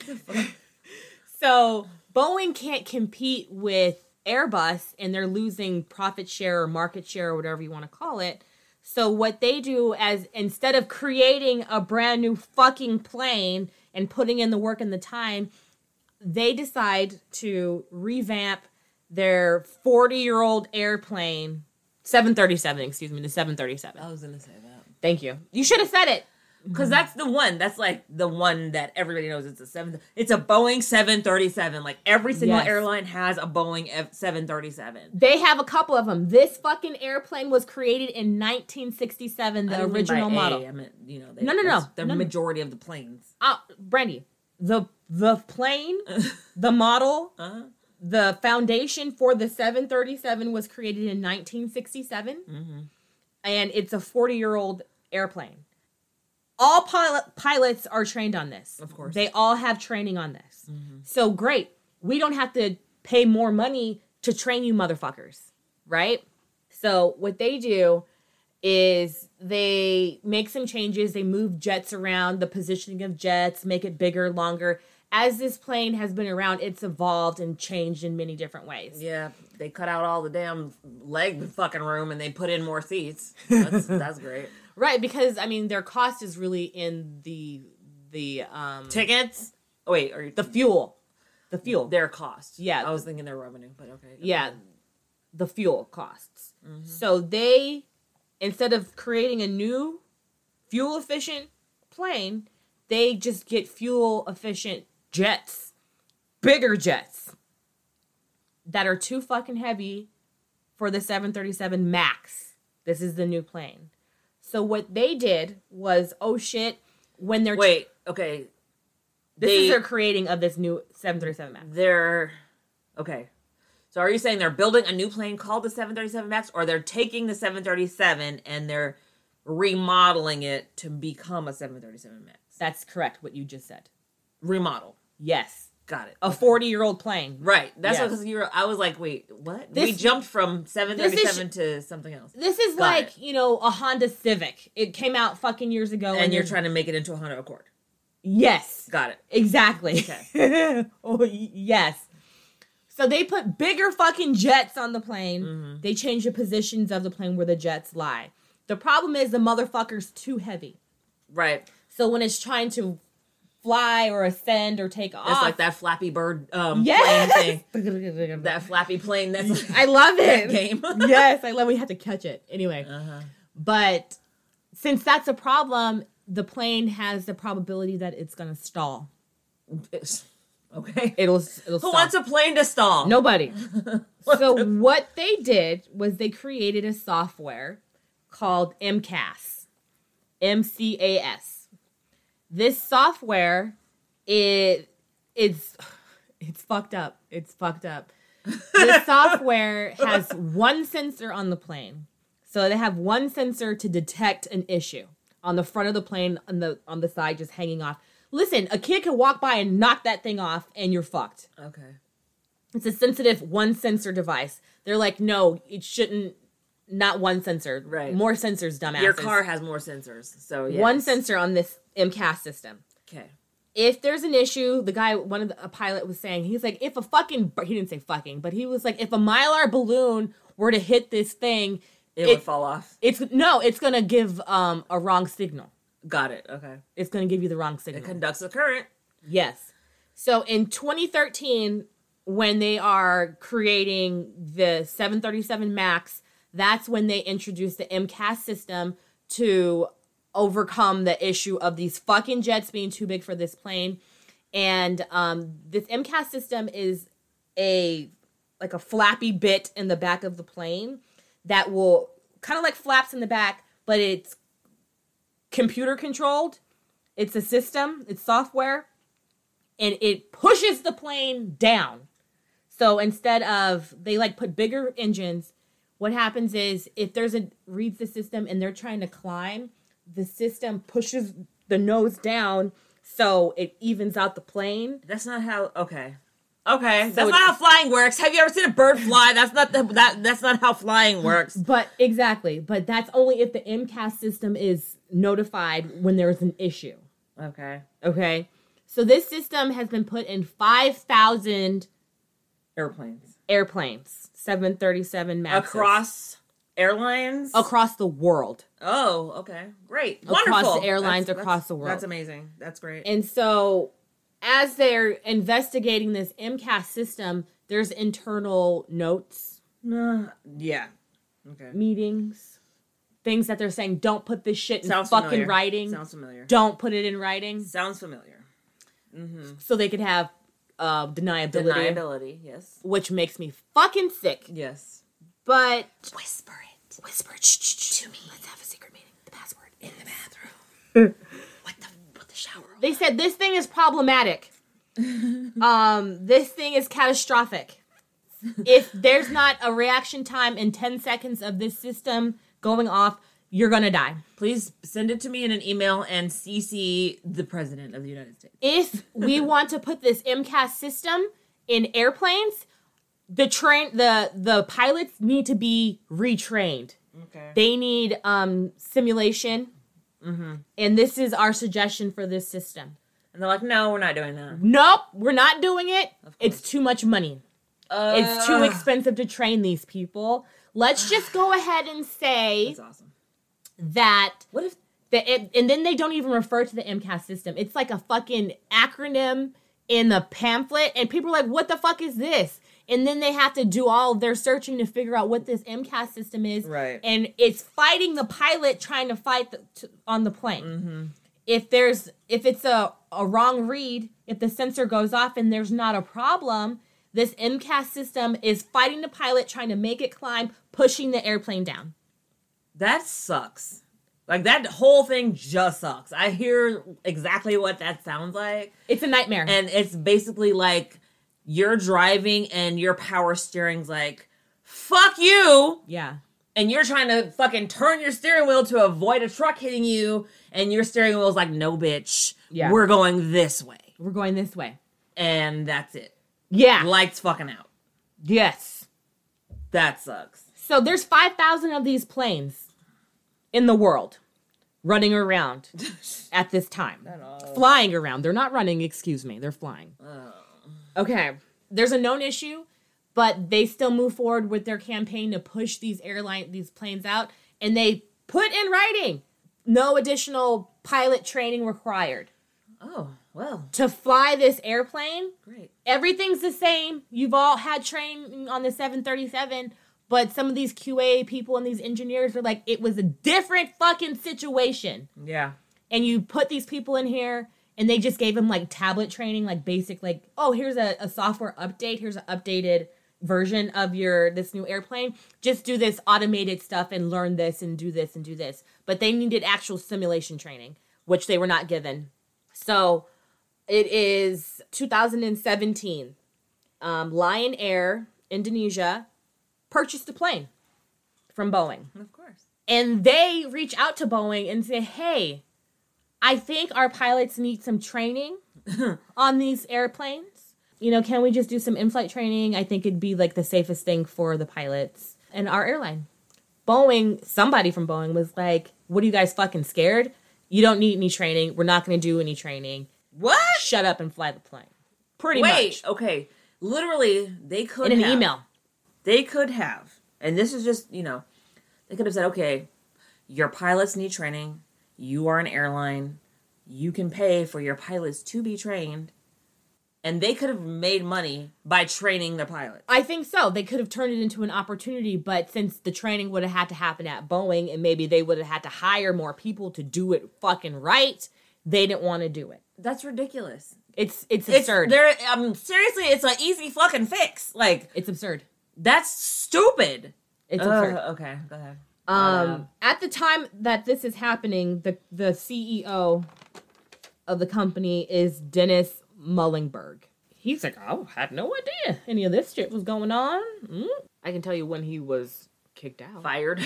D: So Boeing can't compete with Airbus, and they're losing profit share or market share or whatever you want to call it. So what they do is, instead of creating a brand new fucking plane and putting in the work and the time, they decide to revamp their 40-year-old airplane, 737, the 737.
E: I was going to say that.
D: Thank you. You should have said it.
E: Because that's the one. That's like the one that everybody knows. It's a Boeing 737. Like every single airline has a Boeing 737.
D: They have a couple of them. This fucking airplane was created in 1967, the original model.
E: I meant, you know,
D: no.
E: The majority of the planes.
D: Brandy, the plane, the model, the foundation for the 737 was created in 1967. Mm-hmm. And it's a 40-year-old airplane. All pilots are trained on this.
E: Of course.
D: They all have training on this. Mm-hmm. So great. We don't have to pay more money to train you motherfuckers, right? So what they do is they make some changes. They move jets around, the positioning of jets, make it bigger, longer. As this plane has been around, it's evolved and changed in many different ways.
E: Yeah, they cut out all the damn leg fucking room and they put in more seats. That's great.
D: Right, because, I mean, their cost is really in the
E: tickets? Oh, wait, or
D: the fuel. The fuel.
E: Their cost.
D: Yeah.
E: I was thinking their revenue, but okay.
D: Yeah, the fuel costs. Mm-hmm. So they, instead of creating a new fuel-efficient plane, they just get fuel-efficient jets. Bigger jets. That are too fucking heavy for the 737 MAX. This is the new plane. So what they did was, oh shit, when they're...
E: Wait, okay.
D: This is their creating of this new 737 MAX.
E: Okay. So are you saying they're building a new plane called the 737 MAX, or they're taking the 737 and they're remodeling it to become a 737 MAX?
D: That's correct, what you just said.
E: Remodel.
D: Yes.
E: Got it.
D: A 40-year-old plane.
E: Right. That's what, because I was like, wait, what? We jumped from 737 to something else.
D: This is a Honda Civic. It came out fucking years ago.
E: And you're trying to make it into a Honda Accord.
D: Yes.
E: Got it.
D: Exactly.
E: Okay.
D: Oh, yes. So they put bigger fucking jets on the plane. Mm-hmm. They change the positions of the plane where the jets lie. The problem is the motherfucker's too heavy.
E: Right.
D: So when it's trying to fly or ascend or take off.
E: It's like that Flappy Bird plane thing. That Flappy plane. That's
D: I love it.
E: That game.
D: Yes, I love it. We have to catch it. Anyway. Uh-huh. But since that's a problem, the plane has the probability that it's going to stall.
E: Okay.
D: It'll stall.
E: Who wants a plane to stall?
D: Nobody. So what they did was they created a software called MCAS. MCAS. This software it's fucked up. It's fucked up. This software has one sensor on the plane. So they have one sensor to detect an issue on the front of the plane, on the side, just hanging off. Listen, a kid can walk by and knock that thing off and you're fucked.
E: Okay.
D: It's a sensitive one sensor device. They're like, no, it shouldn't. Not one sensor.
E: Right.
D: More sensors, dumbasses.
E: Your car has more sensors. So yes.
D: One sensor on this MCAS system.
E: Okay.
D: if there's an issue, the guy, a pilot was saying, he's like, he didn't say fucking, but he was like, if a Mylar balloon were to hit this thing,
E: it would fall off.
D: It's going to give a wrong signal.
E: Got it. Okay.
D: It's going to give you the wrong signal.
E: It conducts a current.
D: Yes. So in 2013, when they are creating the 737 MAX, that's when they introduced the MCAS system to overcome the issue of these fucking jets being too big for this plane. And this MCAS system is a flappy bit in the back of the plane that will kind of like flaps in the back, but it's computer controlled. It's a system, it's software, and it pushes the plane down. So instead of, they like put bigger engines, what happens is if reads the system and they're trying to climb, the system pushes the nose down so it evens out the plane.
E: That's not how, okay. That's not how flying works. Have you ever seen a bird fly? That's not how flying works.
D: But exactly. But that's only if the MCAS system is notified when there's an issue. Okay. So this system has been put in 5,000 airplanes. 737 MAX.
E: Across airlines?
D: Across the world.
E: Oh, okay. Great. Wonderful.
D: Across the airlines across the world.
E: That's amazing. That's great.
D: And so as they're investigating this MCAS system, there's internal notes.
E: Yeah. Okay.
D: Meetings. Things that they're saying, don't put this shit in
E: Sounds
D: fucking
E: familiar.
D: writing.
E: Sounds familiar.
D: Don't put it in writing.
E: Sounds familiar. Mm-hmm.
D: So they could have deniability.
E: Deniability, yes.
D: Which makes me fucking sick.
E: Yes.
D: But
F: Whisper it to me. Let's have a secret meeting. The password in the bathroom. Put the shower on.
D: They said this thing is problematic. This thing is catastrophic. If there's not a reaction time in 10 seconds of this system going off, you're gonna die.
E: Please send it to me in an email and CC the President of the United States.
D: If we want to put this MCAS system in airplanes, the pilots need to be retrained.
E: Okay.
D: They need simulation. Mm-hmm. And this is our suggestion for this system.
E: And they're like, no, we're not doing that.
D: Nope, we're not doing it. It's too much money. It's too expensive to train these people. Let's just go ahead and say
E: that's awesome.
D: That
E: what if
D: and then they don't even refer to the MCAS system. It's like a fucking acronym in the pamphlet, and people are like, what the fuck is this? And then they have to do all of their searching to figure out what this MCAS system is.
E: Right.
D: And it's fighting the pilot trying to fight on the plane. Mm-hmm. If it's a wrong read, if the sensor goes off and there's not a problem, this MCAS system is fighting the pilot, trying to make it climb, pushing the airplane down.
E: That sucks. Like, that whole thing just sucks. I hear exactly what that sounds like.
D: It's a nightmare.
E: And it's basically like you're driving and your power steering's like, fuck you.
D: Yeah.
E: And you're trying to fucking turn your steering wheel to avoid a truck hitting you. And your steering wheel's like, no, bitch.
D: Yeah.
E: We're going this way.
D: We're going this way.
E: And that's it.
D: Yeah.
E: Lights fucking out.
D: Yes.
E: That sucks.
D: So there's 5,000 of these planes in the world running around at this time. Flying around. They're not running, excuse me. They're flying. Okay. There's a known issue, but they still move forward with their campaign to push these planes out. And they put in writing, no additional pilot training required.
E: Oh, well.
D: To fly this airplane.
E: Great.
D: Everything's the same. You've all had training on the 737, but some of these QA people and these engineers are like, it was a different fucking situation.
E: Yeah.
D: And you put these people in here, and they just gave them, like, tablet training, like, basic, like, oh, here's a software update. Here's an updated version of this new airplane. Just do this automated stuff and learn this and do this and do this. But they needed actual simulation training, which they were not given. So it is 2017. Lion Air, Indonesia, purchased a plane from Boeing.
E: Of course.
D: And they reach out to Boeing and say, hey, I think our pilots need some training on these airplanes. You know, can we just do some in-flight training? I think it'd be like the safest thing for the pilots and our airline. Boeing, somebody from Boeing was like, what are you guys fucking scared? You don't need any training. We're not going to do any training.
E: What?
D: Shut up and fly the plane. Pretty much.
E: Okay. Literally, they could
D: In
E: have.
D: an email.
E: They could have. And this is just, they could have said, okay, your pilots need training. You are an airline. You can pay for your pilots to be trained. And they could have made money by training their pilots.
D: I think so. They could have turned it into an opportunity, but since the training would have had to happen at Boeing and maybe they would have had to hire more people to do it fucking right, they didn't want to do it.
E: That's ridiculous.
D: It's absurd.
E: Seriously, it's an easy fucking fix. Like,
D: It's absurd.
E: that's stupid.
D: It's absurd.
E: Okay, go ahead.
D: At the time that this is happening, the CEO of the company is Dennis Mullingberg. He's like, I had no idea any of this shit was going on. I can tell you when he was kicked out.
E: Fired.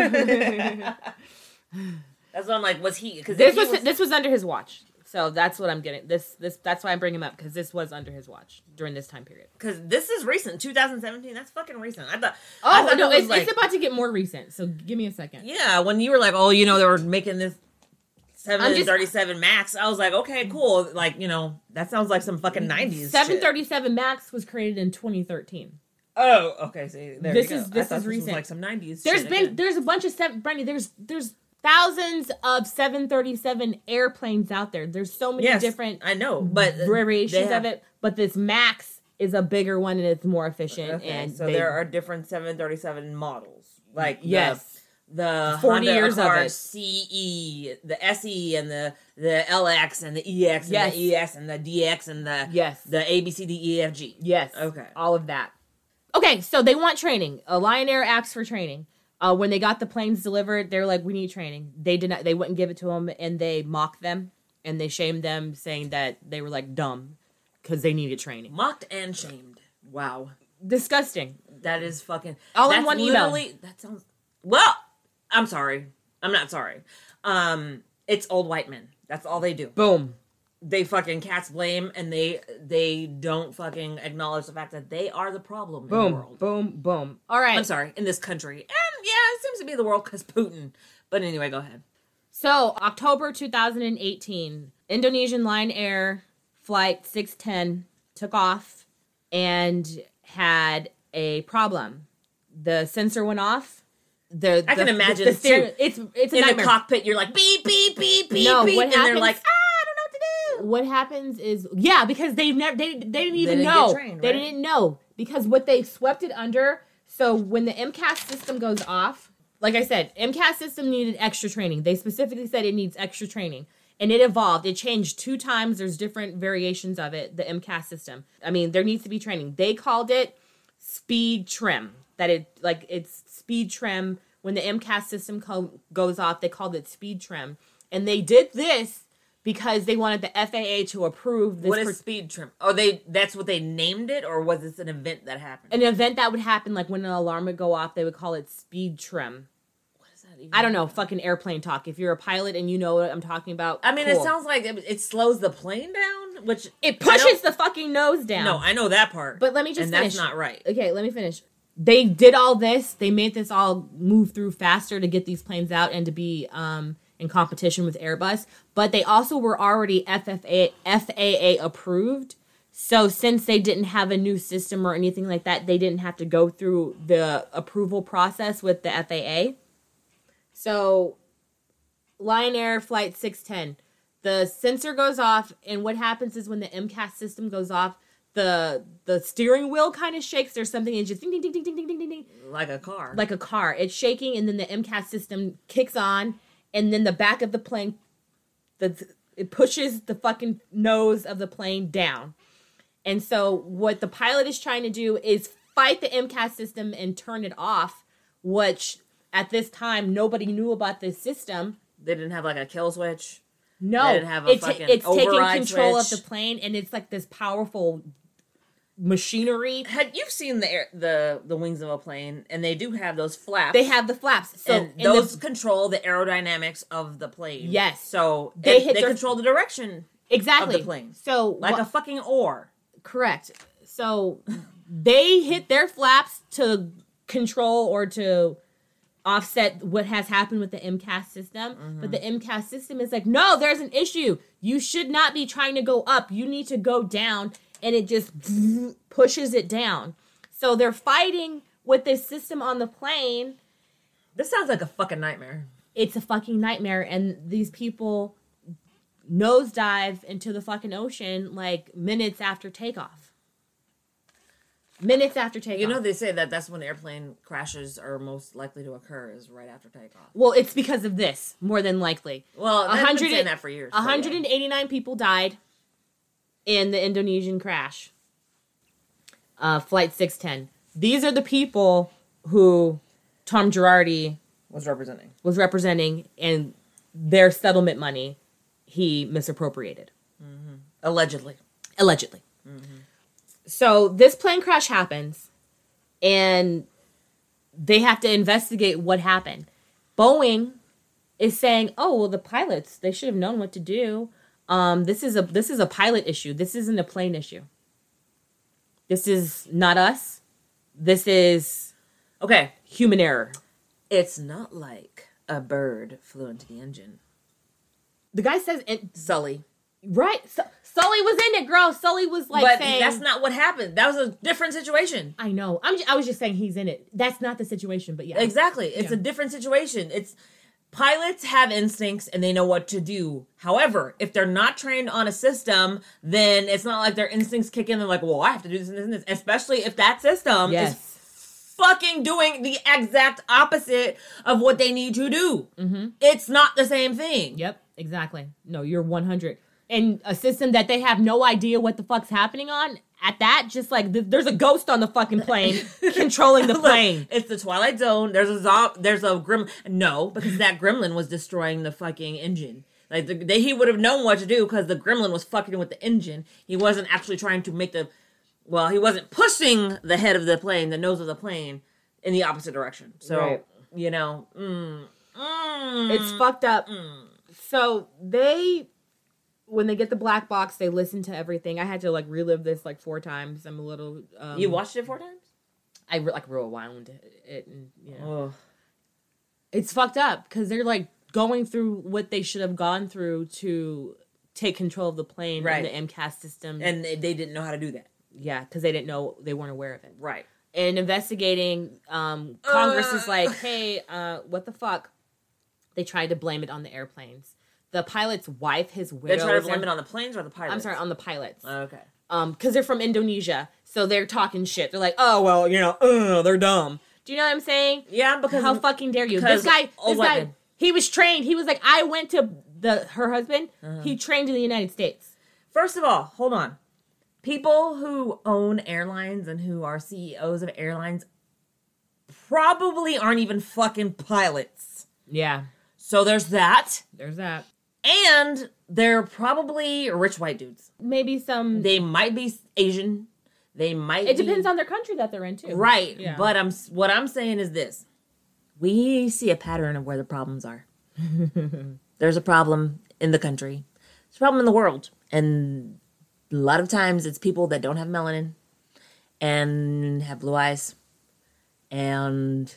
E: That's what I'm like, was he? Because
D: This was under his watch. So that's what I'm getting. That's why I bring him up, because this was under his watch during this time period.
E: Because this is recent, 2017. That's fucking recent. I thought
D: no,
E: it was
D: it's about to get more recent. So give me a second.
E: Yeah, when you were like, oh, they were making this 737 Max, I was like, okay, cool. Like, that sounds like some fucking 90s
D: 737 Max was created in 2013.
E: Oh, okay. See,
D: This is recent.
E: Was like some 90s.
D: There's a bunch of Brandy. There's thousands of 737 airplanes out there. There's so many different.
E: I know, but
D: variations of it. But this Max is a bigger one and it's more efficient.
E: Okay,
D: and
E: so there are different 737 models, like the
D: 40
E: Honda
D: years
E: Accord
D: of it.
E: CE, the SE, and the LX, and the EX, and the ES, and the DX, and the ABCDEFG.
D: Yes.
E: Okay.
D: All of that. Okay, so they want training. Lion Air asks for training. When they got the planes delivered, they're like, we need training. They did not. They wouldn't give it to them, and they mocked them, and they shamed them, saying that they were like dumb because they needed training.
E: Mocked and shamed. Wow.
D: Disgusting.
E: That is fucking.
D: All in one email.
E: That sounds. Well, I'm sorry. I'm not sorry. It's old white men. That's all they do.
D: Boom.
E: They fucking cast blame, and they don't fucking acknowledge the fact that they are the problem in the world.
D: Boom, boom. All right.
E: I'm sorry, in this country. And it seems to be the world because Putin. But anyway, go ahead.
D: So, October 2018, Indonesian Lion Air Flight 610 took off and had a problem. The sensor went off. I can imagine it's a
E: in
D: nightmare.
E: The cockpit. You're like beep beep beep beep
D: no,
E: beep,
D: what
E: and
D: happens,
E: they're like, I don't know what to do.
D: What happens is because they didn't even
E: get
D: know.
E: trained,
D: They
E: right?
D: didn't know because what they swept it under. So when the MCAS system goes off, like I said, MCAS system needed extra training. They specifically said it needs extra training. And it evolved. It changed 2 times. There's different variations of it, the MCAS system. I mean, there needs to be training. They called it speed trim. It's speed trim. When the MCAS system goes off, they called it speed trim. And they did this because they wanted the FAA to approve this.
E: What is speed trim? Oh, that's what they named it, or was this an event that happened?
D: An event that would happen, like when an alarm would go off, they would call it speed trim.
E: What is that even?
D: I don't know, fucking airplane talk. If you're a pilot and you know what I'm talking about,
E: I mean,
D: cool.
E: It sounds like it slows the plane down, which
D: it pushes the fucking nose down.
E: No, I know that part.
D: But let me just finish.
E: That's not right.
D: Okay, let me finish. They did all this. They made this all move through faster to get these planes out and to be in competition with Airbus. But they also were already FAA approved. So since they didn't have a new system or anything like that, they didn't have to go through the approval process with the FAA. So Lion Air Flight 610, the sensor goes off, and what happens is when the MCAS system goes off, the steering wheel kind of shakes. There's something, and just ding, ding, ding, ding, ding, ding, ding, ding.
E: Like a car.
D: Like a car. It's shaking, and then the MCAS system kicks on, and then the back of the plane, it pushes the fucking nose of the plane down. And so what the pilot is trying to do is fight the MCAS system and turn it off, which at this time, nobody knew about this system.
E: They didn't have like a kill switch.
D: No,
E: they didn't have
D: it's
E: fucking
D: taking
E: override
D: control
E: switch.
D: of the plane, and it's like this powerful machinery.
E: You've seen the wings of a plane, and they do have those flaps.
D: They have the flaps, so
E: and those control the aerodynamics of the plane.
D: Yes,
E: so
D: they
E: control the direction
D: exactly
E: of the plane.
D: So
E: like a fucking oar.
D: Correct. So they hit their flaps to control or to offset what has happened with the MCAS system. But the MCAS system is like, no, there's an issue. You should not be trying to go up. You need to go down. And it just pushes it down. So they're fighting with this system on the plane.
E: This sounds like a fucking nightmare.
D: It's a fucking nightmare. And these people nosedive into the fucking ocean like minutes after takeoff. Minutes after takeoff.
E: You know, they say that that's when airplane crashes are most likely to occur, is right after takeoff.
D: Well, it's because of this, more than likely.
E: Well, I've been saying that for years.
D: 189 people died in the Indonesian crash. Flight 610. These are the people who Tom Girardi
E: was
D: representing, and their settlement money he misappropriated.
E: Allegedly.
D: So this plane crash happens, and they have to investigate what happened. Boeing is saying, "Oh, well, the pilots, they should have known what to do. This is a pilot issue. This isn't a plane issue. This is not us. This is human error."
E: It's not like a bird flew into the engine.
D: The guy says,
E: Sully.
D: Right. Sully was in it, girl. Sully was like
E: but
D: saying...
E: that's not what happened. That was a different situation.
D: I know. I was just saying he's in it. That's not the situation, but yeah.
E: Exactly. It's a different situation. Pilots have instincts and they know what to do. However, if they're not trained on a system, then it's not like their instincts kick in. They're like, well, I have to do this and this and this. Especially if that system is fucking doing the exact opposite of what they need to do. It's not the same thing.
D: Yep, exactly. No, you're 100. And a system that they have no idea what the fuck's happening on, at that, just like, there's a ghost on the fucking plane controlling the plane.
E: Look, it's the Twilight Zone. There's a gremlin. No, because that gremlin was destroying the fucking engine. Like, he would have known what to do because the gremlin was fucking with the engine. He wasn't actually trying to make he wasn't pushing the head of the plane, the nose of the plane, in the opposite direction. So, you know,
D: it's fucked up. So when they get the black box, they listen to everything. I had to relive this 4 times. I'm a little.
E: You watched it 4 times?
D: I rewound it, and it's fucked up because they're going through what they should have gone through to take control of the plane and the MCAS system,
E: and they didn't know how to do that.
D: Yeah, because they didn't know, they weren't aware of it.
E: Right.
D: And investigating, Congress is like, hey, what the fuck? They tried to blame it on the airplanes. The pilot's wife, his widow.
E: They tried to blame it on the planes or the pilots?
D: I'm sorry, on the pilots.
E: Okay.
D: Because they're from Indonesia, so they're talking shit. They're like, oh, well, they're dumb. Do you know what I'm saying?
E: Yeah, because...
D: How fucking dare you? This guy, he was trained. He was like, I went to her husband. He trained in the United States.
E: First of all, hold on. People who own airlines and who are CEOs of airlines probably aren't even fucking pilots.
D: Yeah.
E: So there's that.
D: There's that.
E: And they're probably rich white dudes.
D: Maybe some...
E: They might be Asian. They might
D: It depends on their country that they're in, too.
E: Right.
D: Yeah.
E: But what I'm saying is this. We see a pattern of where the problems are. There's a problem in the country. There's a problem in the world. And a lot of times it's people that don't have melanin and have blue eyes and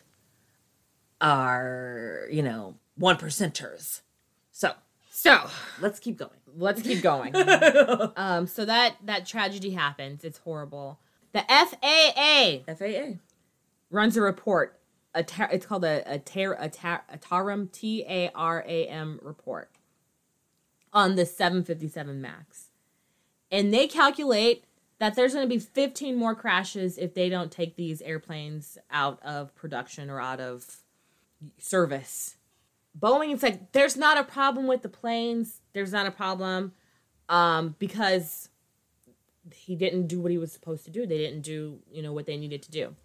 E: are, 1%ers. So let's keep going.
D: So that tragedy happens. It's horrible. The FAA runs a report. It's called a TARAM, TARAM report on the 757 MAX. And they calculate that there's going to be 15 more crashes if they don't take these airplanes out of production or out of service. Boeing is like, there's not a problem with the planes. There's not a problem because he didn't do what he was supposed to do. They didn't do, what they needed to do.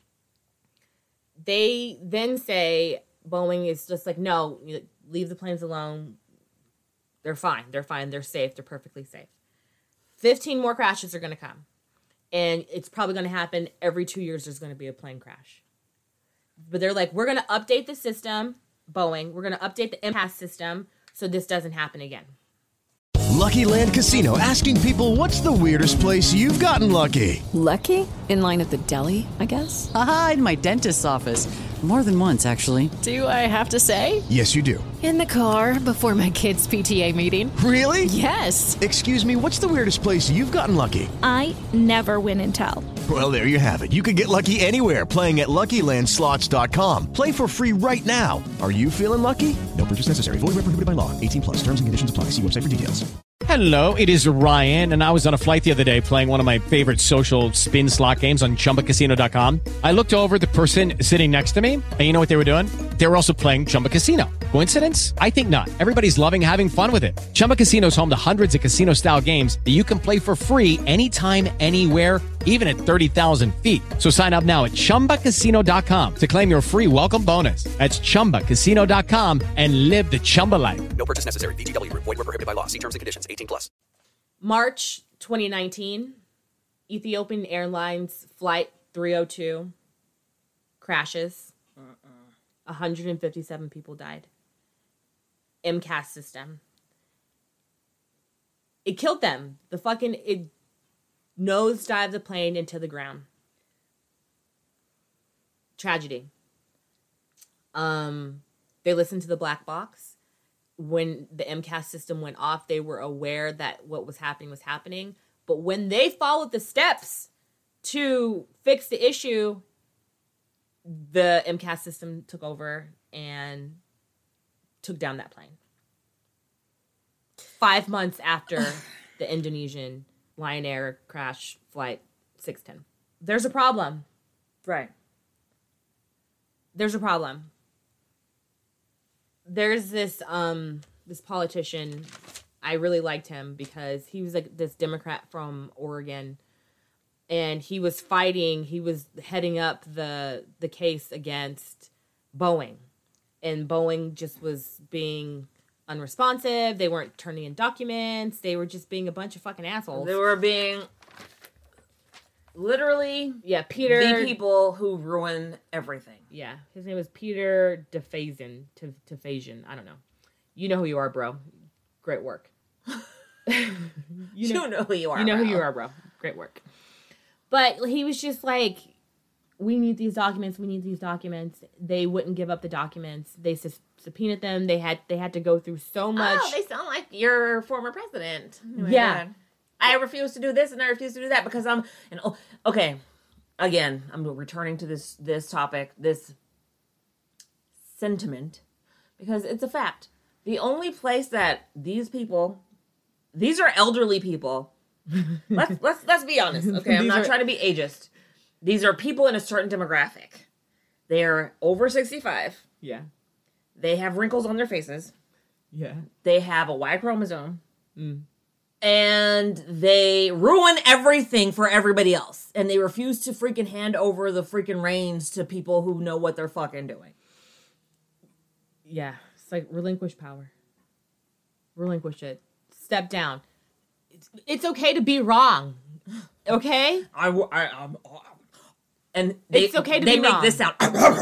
D: They then say, Boeing is just like, no, leave the planes alone. They're fine. They're safe. They're perfectly safe. 15 more crashes are going to come. And it's probably going to happen every 2 years. There's going to be a plane crash. But they're like, we're going to update the system, Boeing. We're going to update the MCAS system so this doesn't happen again.
H: Lucky Land Casino, asking people, what's the weirdest place you've gotten lucky?
I: Lucky? In line at the deli, I guess?
J: Aha, in my dentist's office. More than once, actually.
I: Do I have to say?
H: Yes, you do.
I: In the car before my kids' PTA meeting.
H: Really?
I: Yes.
H: Excuse me, what's the weirdest place you've gotten lucky?
K: I never win and tell.
H: Well, there you have it. You can get lucky anywhere, playing at LuckyLandSlots.com. Play for free right now. Are you feeling lucky? No purchase necessary. Void where prohibited by law. 18+. Terms and conditions apply. See website for details.
L: Hello, it is Ryan, and I was on a flight the other day playing one of my favorite social spin slot games on ChumbaCasino.com. I looked over at the person sitting next to me, and you know what they were doing? They were also playing Chumba Casino. Coincidence? I think not. Everybody's loving having fun with it. Chumba Casino is home to hundreds of casino-style games that you can play for free anytime, anywhere, even at 30,000 feet. So sign up now at ChumbaCasino.com to claim your free welcome bonus. That's ChumbaCasino.com and live the Chumba life.
M: No purchase necessary. VGW. Void where prohibited by law. See terms and conditions. 18+.
D: March 2019, Ethiopian Airlines Flight 302 crashes. 157 people died. MCAS system. It killed them. It nosedived the plane into the ground. Tragedy. They listened to the black box. When the MCAS system went off, they were aware that what was happening. But when they followed the steps to fix the issue, the MCAS system took over and took down that plane. 5 months after the Indonesian Lion Air crash flight 610. There's a problem.
E: Right.
D: There's a problem. There's this politician. I really liked him because he was like this Democrat from Oregon, and he was heading up the case against Boeing, and Boeing just was being unresponsive. They weren't turning in documents. They were just being a bunch of fucking assholes.
E: They were being literally
D: Peter,
E: the people who ruin everything.
D: Yeah, his name was Peter Tafasian. I don't know. You know who you are, bro. Great work.
E: You know who you are.
D: You know who you are, bro. Great work. But he was just like, we need these documents. We need these documents. They wouldn't give up the documents. They subpoenaed them. They had to go through so much.
E: Oh, they sound like your former president. Oh
D: yeah.
E: God. I refuse to do this and I refuse to do that because okay. Again, I'm returning to this topic, this sentiment, because it's a fact. The only place that these are elderly people. Let's be honest, okay? I'm not trying to be ageist. These are people in a certain demographic. They are over 65.
D: Yeah.
E: They have wrinkles on their faces.
D: Yeah.
E: They have a Y chromosome. And they ruin everything for everybody else. And they refuse to freaking hand over the freaking reins to people who know what they're fucking doing.
D: Yeah. It's like relinquish power. Relinquish it. Step down. It's okay to be wrong. Okay? It's okay to be wrong. They make this sound.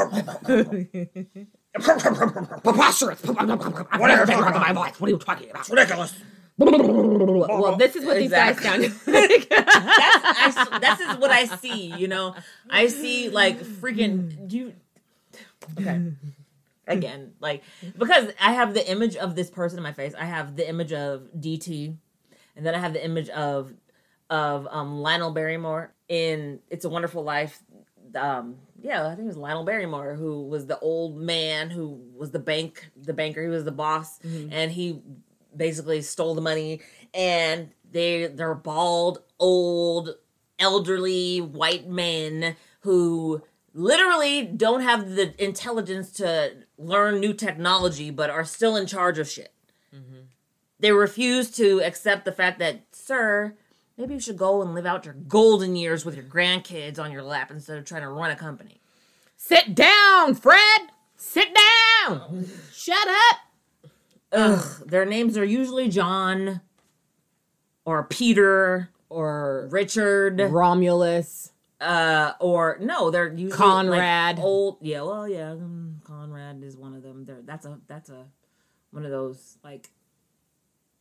E: Preposterous. What are you talking about? It's ridiculous.
D: Well, this is what these guys sound like.
E: This is what I see, you know? I see, like, freaking... Okay. Again, like... Because I have the image of this person in my face. I have the image of DT. And then I have the image of Lionel Barrymore in It's a Wonderful Life. I think it was Lionel Barrymore, who was the old man who was the banker. He was the boss. Mm-hmm. And he... basically stole the money, and they're bald, old, elderly white men who literally don't have the intelligence to learn new technology, but are still in charge of shit. Mm-hmm. They refuse to accept the fact that, sir, maybe you should go and live out your golden years with your grandkids on your lap instead of trying to run a company.
D: Sit down, Fred! Sit down! Shut up!
E: Their names are usually John or Peter or Richard,
D: Romulus,
E: or no, they're usually
D: Conrad.
E: Like old. Yeah, well, yeah, Conrad is one of them. That's one of those like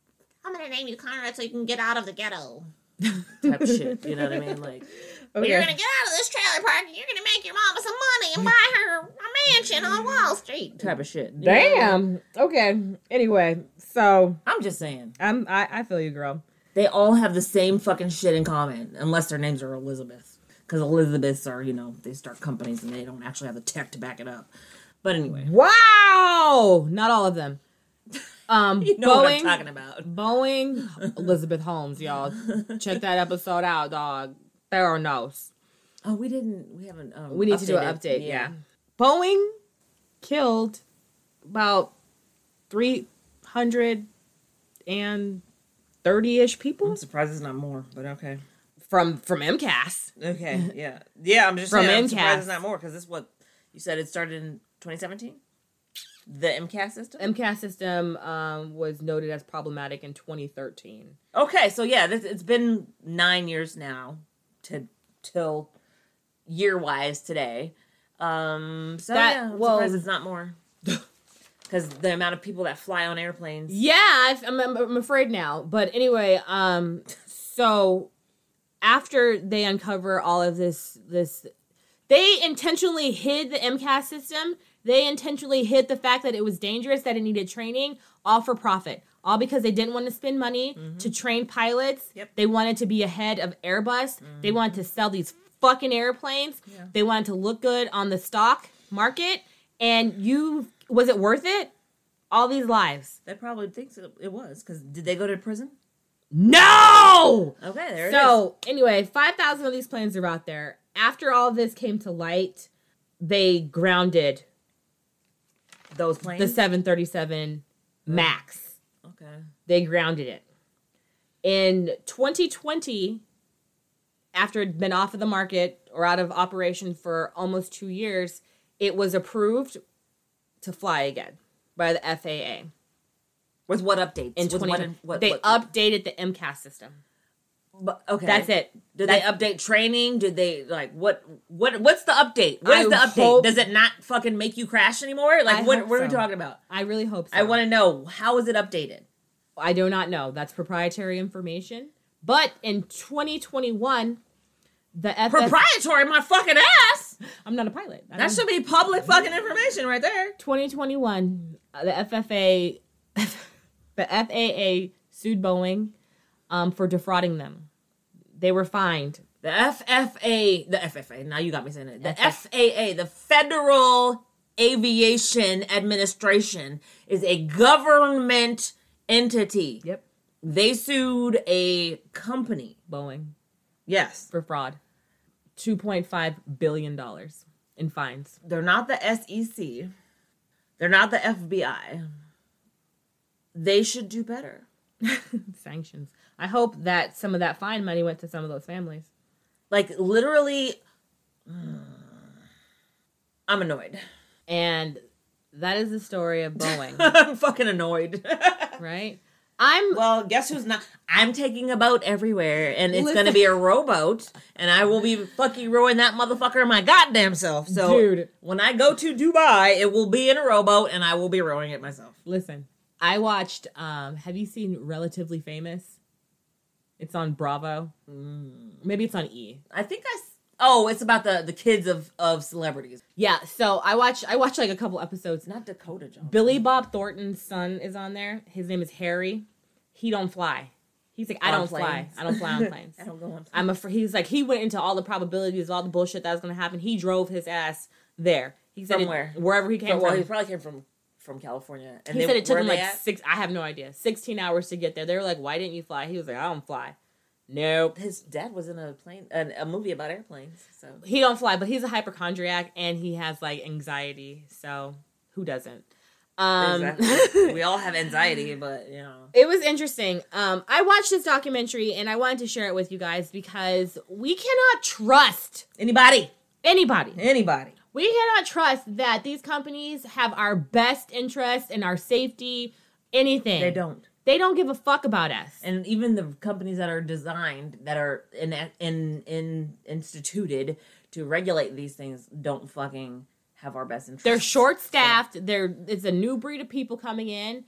E: I'm gonna name you Conrad so you can get out of the ghetto. Type of shit. You know what I mean? Like,
D: Okay.
E: you're gonna get out of this trailer park and you're gonna make your mama some money and buy her a mansion on Wall Street. Type of shit. You know?
D: Damn. Okay. Anyway, so
E: I'm just saying.
D: I feel you, girl.
E: They all have the same fucking shit in common, unless their names are Elizabeth. Because Elizabeths are, they start companies and they don't actually have the tech to back it up. But anyway.
D: Wow! Not all of them.
E: You know what I'm talking about.
D: Boeing, Elizabeth Holmes, y'all. Check that episode out, dog. Theranos.
E: Oh, we haven't.
D: We need to do an update, yeah. Boeing killed about 330-ish people.
E: I'm surprised it's not more, but okay.
D: From MCAS.
E: Okay, yeah. Yeah, I'm just
D: From
E: saying, I'm
D: MCAS.
E: surprised it's not more, because this is what you said it started in 2017? The MCAS system?
D: MCAS system was noted as problematic in 2013.
E: Okay, so yeah, it's been 9 years now till year-wise today. I'm surprised it's not more. Because the amount of people that fly on airplanes.
D: Yeah, I'm afraid now. But anyway, so after they uncover all of this, they intentionally hid the MCAS system. They intentionally hid the fact that it was dangerous, that it needed training, all for profit. All because they didn't want to spend money to train pilots. Yep. They wanted to be ahead of Airbus. They wanted to sell these fucking airplanes. Yeah. They wanted to look good on the stock market. And was it worth it? All these lives.
E: They probably think it was. Because did they go to prison?
D: No!
E: Okay, there it is.
D: So, anyway, 5,000 of these planes are out there. After all this came to light, they grounded
E: those planes?
D: The 737 MAX.
E: Okay.
D: They grounded it. In 2020, after it had been off of the market or out of operation for almost 2 years, it was approved to fly again by the FAA.
E: With what updates?
D: In 2020, they updated the MCAS system.
E: But, okay,
D: that's it.
E: Did they update training? Did they what's the update? What is the update? Does it not fucking make you crash anymore? Like what are we talking about?
D: I really hope so.
E: I want to know, how is it updated?
D: I do not know. That's proprietary information. But in 2021, the
E: proprietary my fucking ass.
D: I'm not a pilot.
E: That should be public fucking information right there.
D: 2021, the FAA sued Boeing for defrauding them. They were fined.
E: The FFA, now you got me saying it. The FAA, the Federal Aviation Administration, is a government entity.
D: Yep.
E: They sued a company.
D: Boeing.
E: Yes.
D: For fraud. $2.5 billion in fines.
E: They're not the SEC. They're not the FBI. They should do better.
D: Sanctions. I hope that some of that fine money went to some of those families.
E: Like, literally, I'm annoyed.
D: And that is the story of Boeing.
E: I'm fucking annoyed.
D: Right?
E: Well, guess who's not? I'm taking a boat everywhere, and it's going to be a rowboat, and I will be fucking rowing that motherfucker my goddamn self. So,
D: dude,
E: when I go to Dubai, it will be in a rowboat, and I will be rowing it myself.
D: Listen, I watched, have you seen Relatively Famous? It's on Bravo. Maybe it's on E.
E: I think it's about the kids of celebrities.
D: Yeah, so I watched like a couple episodes.
E: Not Dakota Johnson.
D: Billy Bob Thornton's son is on there. His name is Harry. He don't fly. He's like, I don't fly. I don't fly on planes.
E: I don't go on planes.
D: He's like, he went into all the probabilities, all the bullshit that was going to happen. He drove his ass there. He said wherever he came from.
E: Well, he probably came from California. And
D: he said it took him like I have no idea, 16 hours to get there. They were like, why didn't you fly? He was like, I don't fly. Nope.
E: His dad was in a movie about airplanes. So
D: he don't fly, but he's a hypochondriac and he has like anxiety. So who doesn't?
E: Exactly. We all have anxiety, but you know.
D: It was interesting. I watched this documentary and I wanted to share it with you guys because we cannot trust
E: anybody.
D: We cannot trust that these companies have our best interest and our safety, anything.
E: They don't.
D: They don't give a fuck about us.
E: And even the companies that are designed, that are instituted to regulate these things, don't fucking have our best interest.
D: They're short-staffed. It's a new breed of people coming in.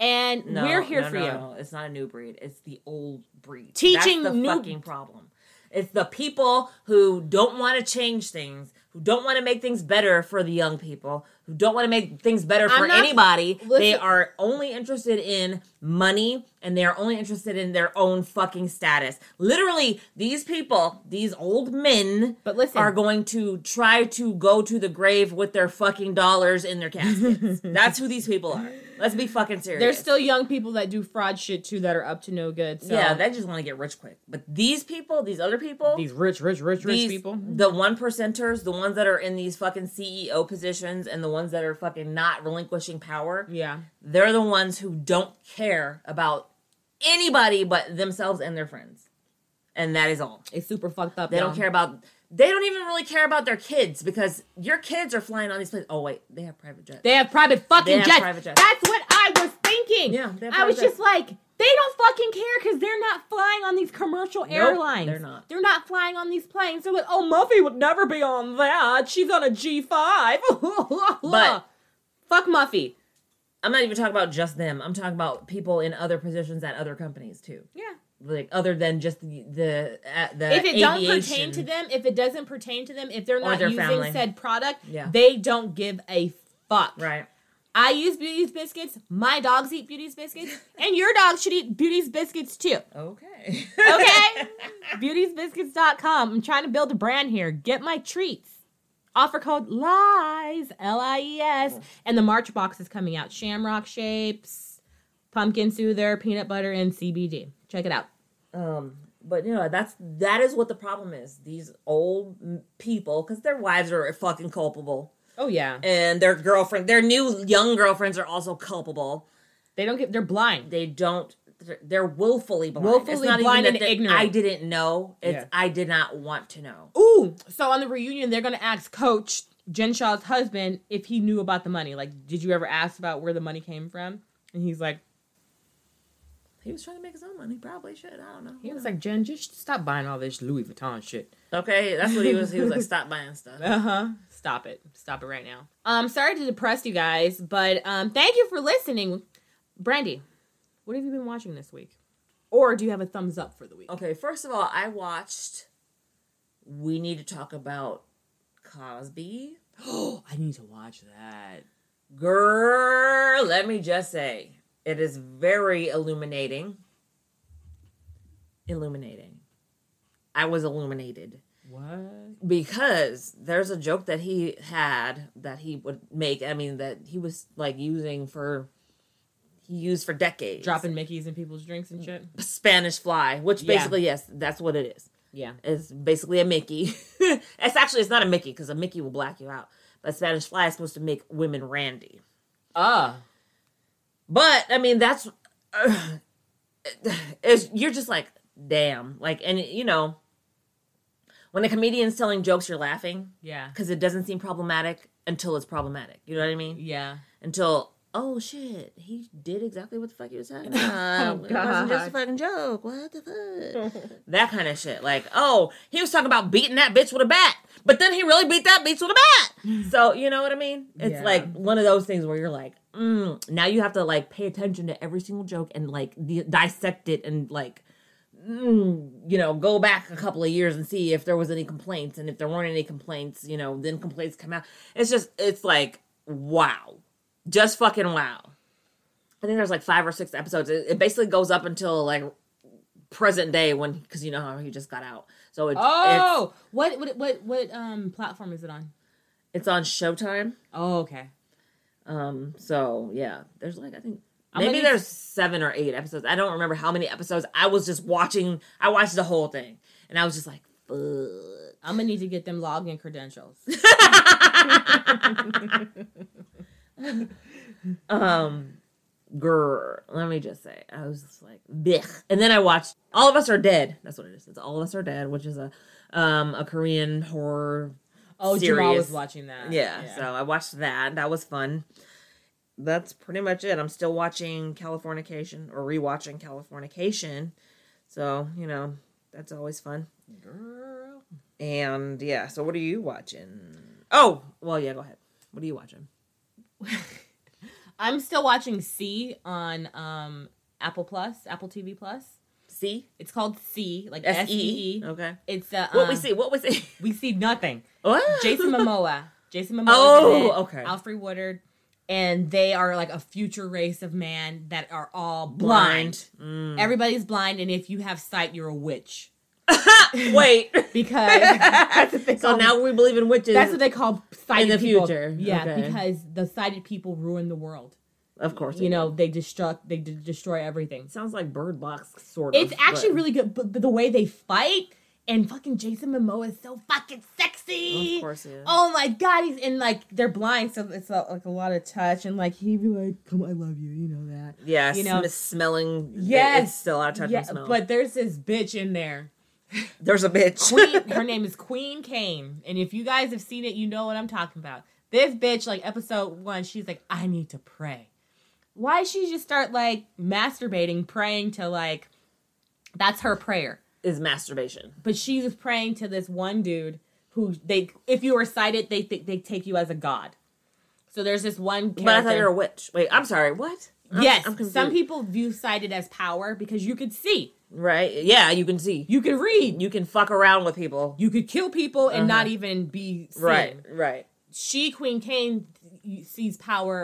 D: And we're here for you.
E: No, it's not a new breed. It's the old breed.
D: Teaching
E: That's the fucking problem. It's the people who don't want to change things, who don't want to make things better for the young people, who don't want to make things better for anybody. They are only interested in money, and they are only interested in their own fucking status. Literally, these people, these old men, are going to try to go to the grave with their fucking dollars in their caskets. That's who these people are. Let's be fucking serious.
D: There's still young people that do fraud shit too that are up to no good. So.
E: Yeah, they just want to get rich quick. But these people, these other people,
D: these rich people,
E: the 1%ers, the ones that are in these fucking CEO positions, and the ones that are fucking not relinquishing power, they're the ones who don't care about anybody but themselves and their friends. And that is all.
D: It's super fucked up.
E: They don't care about... They don't even really care about their kids because your kids are flying on these planes. Oh, wait. They have private jets.
D: They have private fucking jets.
E: Private jets.
D: That's what I was thinking.
E: Yeah,
D: I was just like, they don't fucking care because they're not flying on these commercial airlines.
E: They're not.
D: They're not flying on these planes. They're like, oh, Muffy would never be on that. She's on a G5.
E: But
D: fuck Muffy.
E: I'm not even talking about just them. I'm talking about people in other positions at other companies, too.
D: Yeah.
E: Like, other than just the
D: if it don't pertain to them, if it doesn't pertain to them, if they're not using
E: family.
D: said product, they don't give a fuck.
E: Right.
D: I use Beauty's Biscuits. My dogs eat Beauty's Biscuits. And your dog should eat Beauty's Biscuits too.
E: Okay.
D: Okay? Beautysbiscuits.com. I'm trying to build a brand here. Get my treats. Offer code LIES, L-I-E-S. And the March box is coming out. Shamrock shapes, pumpkin soother, peanut butter, and CBD. Check it out.
E: But you know, that is what the problem is. These old people, because their wives are fucking culpable.
D: Oh yeah.
E: And their new young girlfriends are also culpable.
D: They're blind.
E: They're willfully blind.
D: Willfully blind and ignorant.
E: I didn't know. I did not want to know.
D: Ooh. So on the reunion, they're going to ask Coach, Jen Shaw's husband, if he knew about the money. Like, did you ever ask about where the money came from? And he's like,
E: he was trying to make his own money. Probably should. I don't know.
D: He was like, Jen, just stop buying all this Louis Vuitton shit.
E: Okay, that's what he was. He was like, stop buying stuff.
D: Stop it. Stop it right now. Sorry to depress you guys, but thank you for listening. Brandy, what have you been watching this week? Or do you have a thumbs up for the week?
E: Okay, first of all, I watched We Need to Talk About Cosby.
D: Oh, I need to watch that.
E: Girl, let me just say, it is very illuminating. I was illuminated.
D: What?
E: Because there's a joke that he had that he would make. I mean, that he was like used for decades.
D: Dropping Mickeys in people's drinks and shit.
E: Spanish fly, which basically, yes, that's what it is.
D: Yeah.
E: It's basically a Mickey. It's not a Mickey because a Mickey will black you out. But Spanish fly is supposed to make women randy. But, I mean, that's... you're just like, damn. Like, and, you know, when a comedian's telling jokes, you're laughing.
D: Yeah.
E: Because it doesn't seem problematic until it's problematic. You know what I mean?
D: Yeah.
E: Until, oh, shit, he did exactly what the fuck he was talking about. It wasn't just a fucking joke. What the fuck? That kind of shit. Like, oh, he was talking about beating that bitch with a bat. But then he really beat that bitch with a bat. So, you know what I mean? It's like one of those things where you're like, now you have to like pay attention to every single joke and like dissect it and like, you know, go back a couple of years and see if there was any complaints. And if there weren't any complaints, you know, then complaints come out. It's like, wow. Just fucking wow. I think there's like 5 or 6 episodes. It basically goes up until like present day because you know how he just got out. So
D: what platform is it on?
E: It's on Showtime.
D: Oh, okay.
E: So yeah, there's like I think maybe there's 7 or 8 episodes. I don't remember how many episodes. I was just watching. I watched the whole thing, and I was just like, fuck.
D: I'm gonna need to get them login credentials.
E: Girl, let me just say, I was just like, blech. And then I watched All of Us Are Dead. That's what it is. It's All of Us Are Dead, which is a Korean horror series.
D: Jamal was watching that.
E: Yeah, so I watched that. That was fun. That's pretty much it. I'm still watching Californication or rewatching Californication. So, you know, that's always fun.
D: Girl.
E: And yeah, so what are you watching? Oh, well, yeah, go ahead. What are you watching?
D: I'm still watching C on Apple TV Plus.
E: C?
D: It's called C, like
E: S-E-E.
D: SEE.
E: Okay.
D: It's
E: what we see? What we see?
D: We see nothing.
E: What?
D: Jason Momoa.
E: Oh, okay.
D: Alfred Woodard. And they are like a future race of man that are all blind. Everybody's blind, and if you have sight, you're a witch.
E: Wait.
D: Because that's what they call
E: now we believe in witches.
D: That's what they call sighted
E: in the
D: people.
E: future.
D: Yeah,
E: okay.
D: because the sighted people ruin the world.
E: Of course.
D: You know, they destroy everything.
E: Sounds like Bird Box, sort of.
D: It's actually really good, but the way they fight, and fucking Jason Momoa is so fucking sexy.
E: Of course he is.
D: Oh my god, he's in like, they're blind, so it's like a lot of touch, and like he'd be like, "Come, I love you," you know that.
E: Yeah,
D: you know,
E: smelling.
D: Yes,
E: it's still a lot of touch and smell.
D: But there's this bitch in there.
E: There's a bitch.
D: Her name is Queen Kane, and if you guys have seen it, you know what I'm talking about. This bitch, like episode 1, she's like, "I need to pray." Why she just start like masturbating, praying to like, that's her prayer.
E: Is masturbation.
D: But she was praying to this one dude who if you were sighted, they take you as a god. So there's this one character.
E: But I thought you're a witch. Wait, I'm sorry, what?
D: Yes,
E: I'm
D: some people view sighted as power because you could see.
E: Right? Yeah, you can see.
D: You can read.
E: You can fuck around with people.
D: You could kill people and not even be seen.
E: Right.
D: She, Queen Kane, sees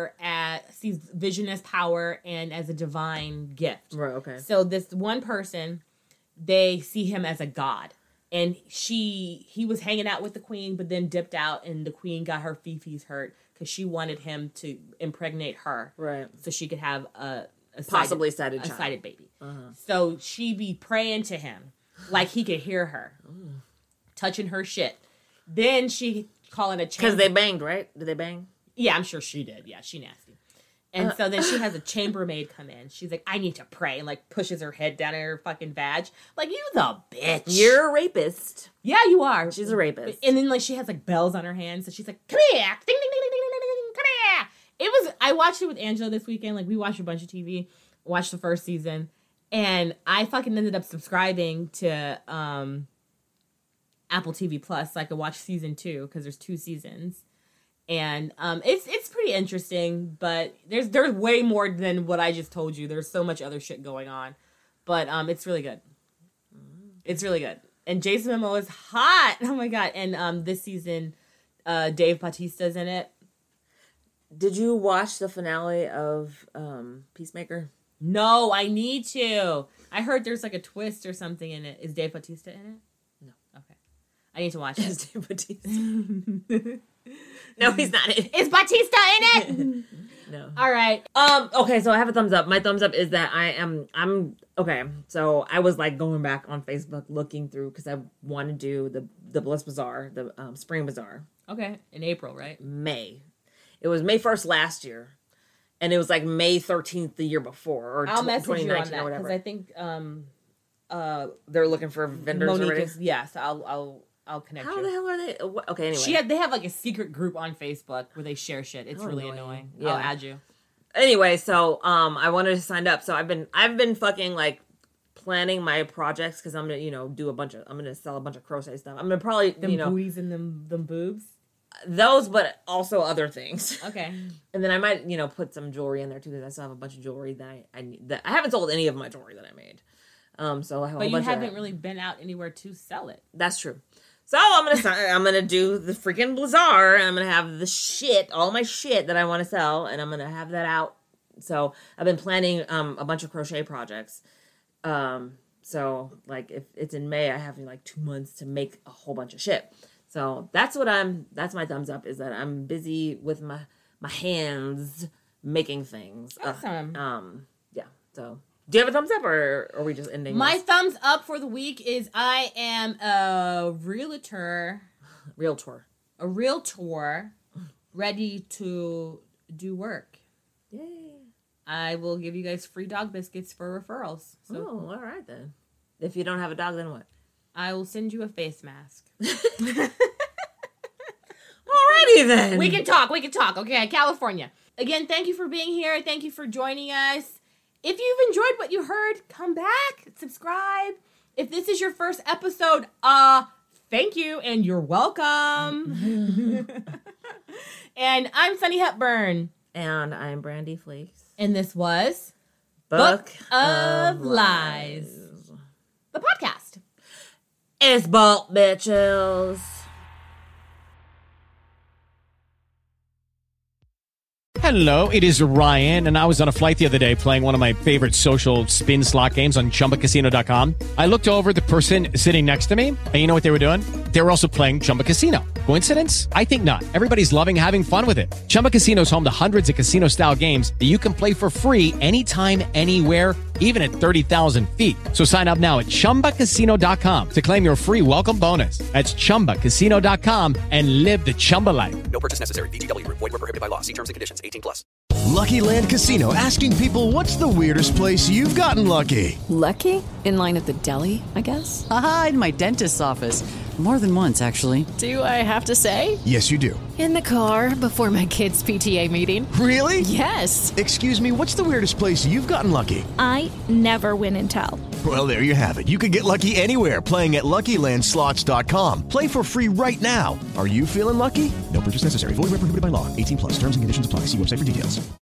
D: vision as power and as a divine gift.
E: Right, okay.
D: So this one person, they see him as a god. And he was hanging out with the queen, but then dipped out, and the queen got her fifis hurt because she wanted him to impregnate her.
E: Right.
D: So she could have a
E: possibly sighted
D: baby. So she be praying to him like he could hear her, touching her shit. Then she calling a chamber.
E: Because they banged, right? Did they bang?
D: Yeah, I'm sure she did. Yeah, she nasty. And so then she has a chambermaid come in. She's like, "I need to pray," and like pushes her head down in her fucking vag. Like, you the bitch.
E: You're a rapist.
D: Yeah, you are.
E: She's a rapist.
D: And then like she has like bells on her hands, so she's like, "Come here, ding ding ding ding ding ding ding, come here." I watched it with Angela this weekend. Like, we watched a bunch of TV. Watched the first season, and I fucking ended up subscribing to Apple TV Plus so I could watch season 2 because there's 2 seasons. And it's pretty interesting, but there's way more than what I just told you. There's so much other shit going on, but it's really good. It's really good, and Jason Momoa is hot. Oh my god! And this season, Dave Bautista's in it.
E: Did you watch the finale of Peacemaker?
D: No, I need to. I heard there's like a twist or something in it. Is Dave Bautista in it?
E: No.
D: Okay, I need to watch it.
E: Is Dave Bautista? No, he's not in it.
D: Is Bautista in it?
E: No.
D: All right.
E: Okay, so I have a thumbs up. My thumbs up is that I'm okay. So I was like going back on Facebook looking through because I want to do the Bliss Bazaar, the Spring Bazaar.
D: Okay, in April, right?
E: May. It was May 1st last year, and it was like May 13th the year before, or
D: I'll message you on that
E: or whatever.
D: because I think
E: they're looking for vendors
D: Monique
E: already.
D: Yes, I'll connect you.
E: How the hell are they? Okay, anyway.
D: They have like a secret group on Facebook where they share shit. It's really annoying.
E: Yeah.
D: I'll add you.
E: Anyway, so I wanted to sign up. So I've been fucking like planning my projects because I'm gonna I'm gonna sell a bunch of crochet stuff. I'm gonna probably
D: them booties and them boobs.
E: Those, but also other things.
D: Okay.
E: And then I might put some jewelry in there too because I still have a bunch of jewelry that I need. That I haven't sold any of my jewelry that I made. So I have.
D: But you haven't really been out anywhere to sell it.
E: That's true. So I'm gonna do the freaking bazaar, and I'm gonna have the shit, all my shit that I want to sell, and I'm gonna have that out. So I've been planning a bunch of crochet projects. So like if it's in May, I have like 2 months to make a whole bunch of shit. So that's my thumbs up, is that I'm busy with my hands making things.
D: Awesome.
E: Yeah. So do you have a thumbs up, or are we just ending?
D: My
E: this?
D: thumbs up for the week is I am a realtor, ready to do work.
E: Yay.
D: I will give you guys free dog biscuits for referrals. So
E: all right then. If you don't have a dog, then what?
D: I will send you a face mask.
E: Alrighty then.
D: We can talk. Okay, California. Again, thank you for being here. Thank you for joining us. If you've enjoyed what you heard, come back, subscribe. If this is your first episode, thank you and you're welcome. And I'm Sunny Hepburn.
E: And I'm Brandy Flakes.
D: And this was
E: Book
D: of Lies. The podcast.
E: It's Bolt Bitches.
L: Hello, it is Ryan, and I was on a flight the other day playing one of my favorite social spin slot games on ChumbaCasino.com. I looked over at the person sitting next to me, and you know what they were doing? They were also playing Chumba Casino. Coincidence? I think not. Everybody's loving having fun with it. Chumba Casino is home to hundreds of casino-style games that you can play for free anytime, anywhere, even at 30,000 feet. So sign up now at ChumbaCasino.com to claim your free welcome bonus. That's ChumbaCasino.com and live the Chumba life.
M: No purchase necessary. VGW. Void where prohibited by law. See terms and conditions. 18+.
H: Lucky Land Casino, asking people, what's the weirdest place you've gotten lucky?
I: Lucky? In line at the deli, I guess?
J: Aha, in my dentist's office. More than once, actually.
I: Do I have to say?
H: Yes, you do.
I: In the car before my kids' PTA meeting.
H: Really?
I: Yes.
H: Excuse me, what's the weirdest place you've gotten lucky?
K: I never win and tell.
H: Well, there you have it. You can get lucky anywhere, playing at LuckyLandSlots.com. Play for free right now. Are you feeling lucky? No purchase necessary. Void where prohibited by law. 18+. Terms and conditions apply. See website for details.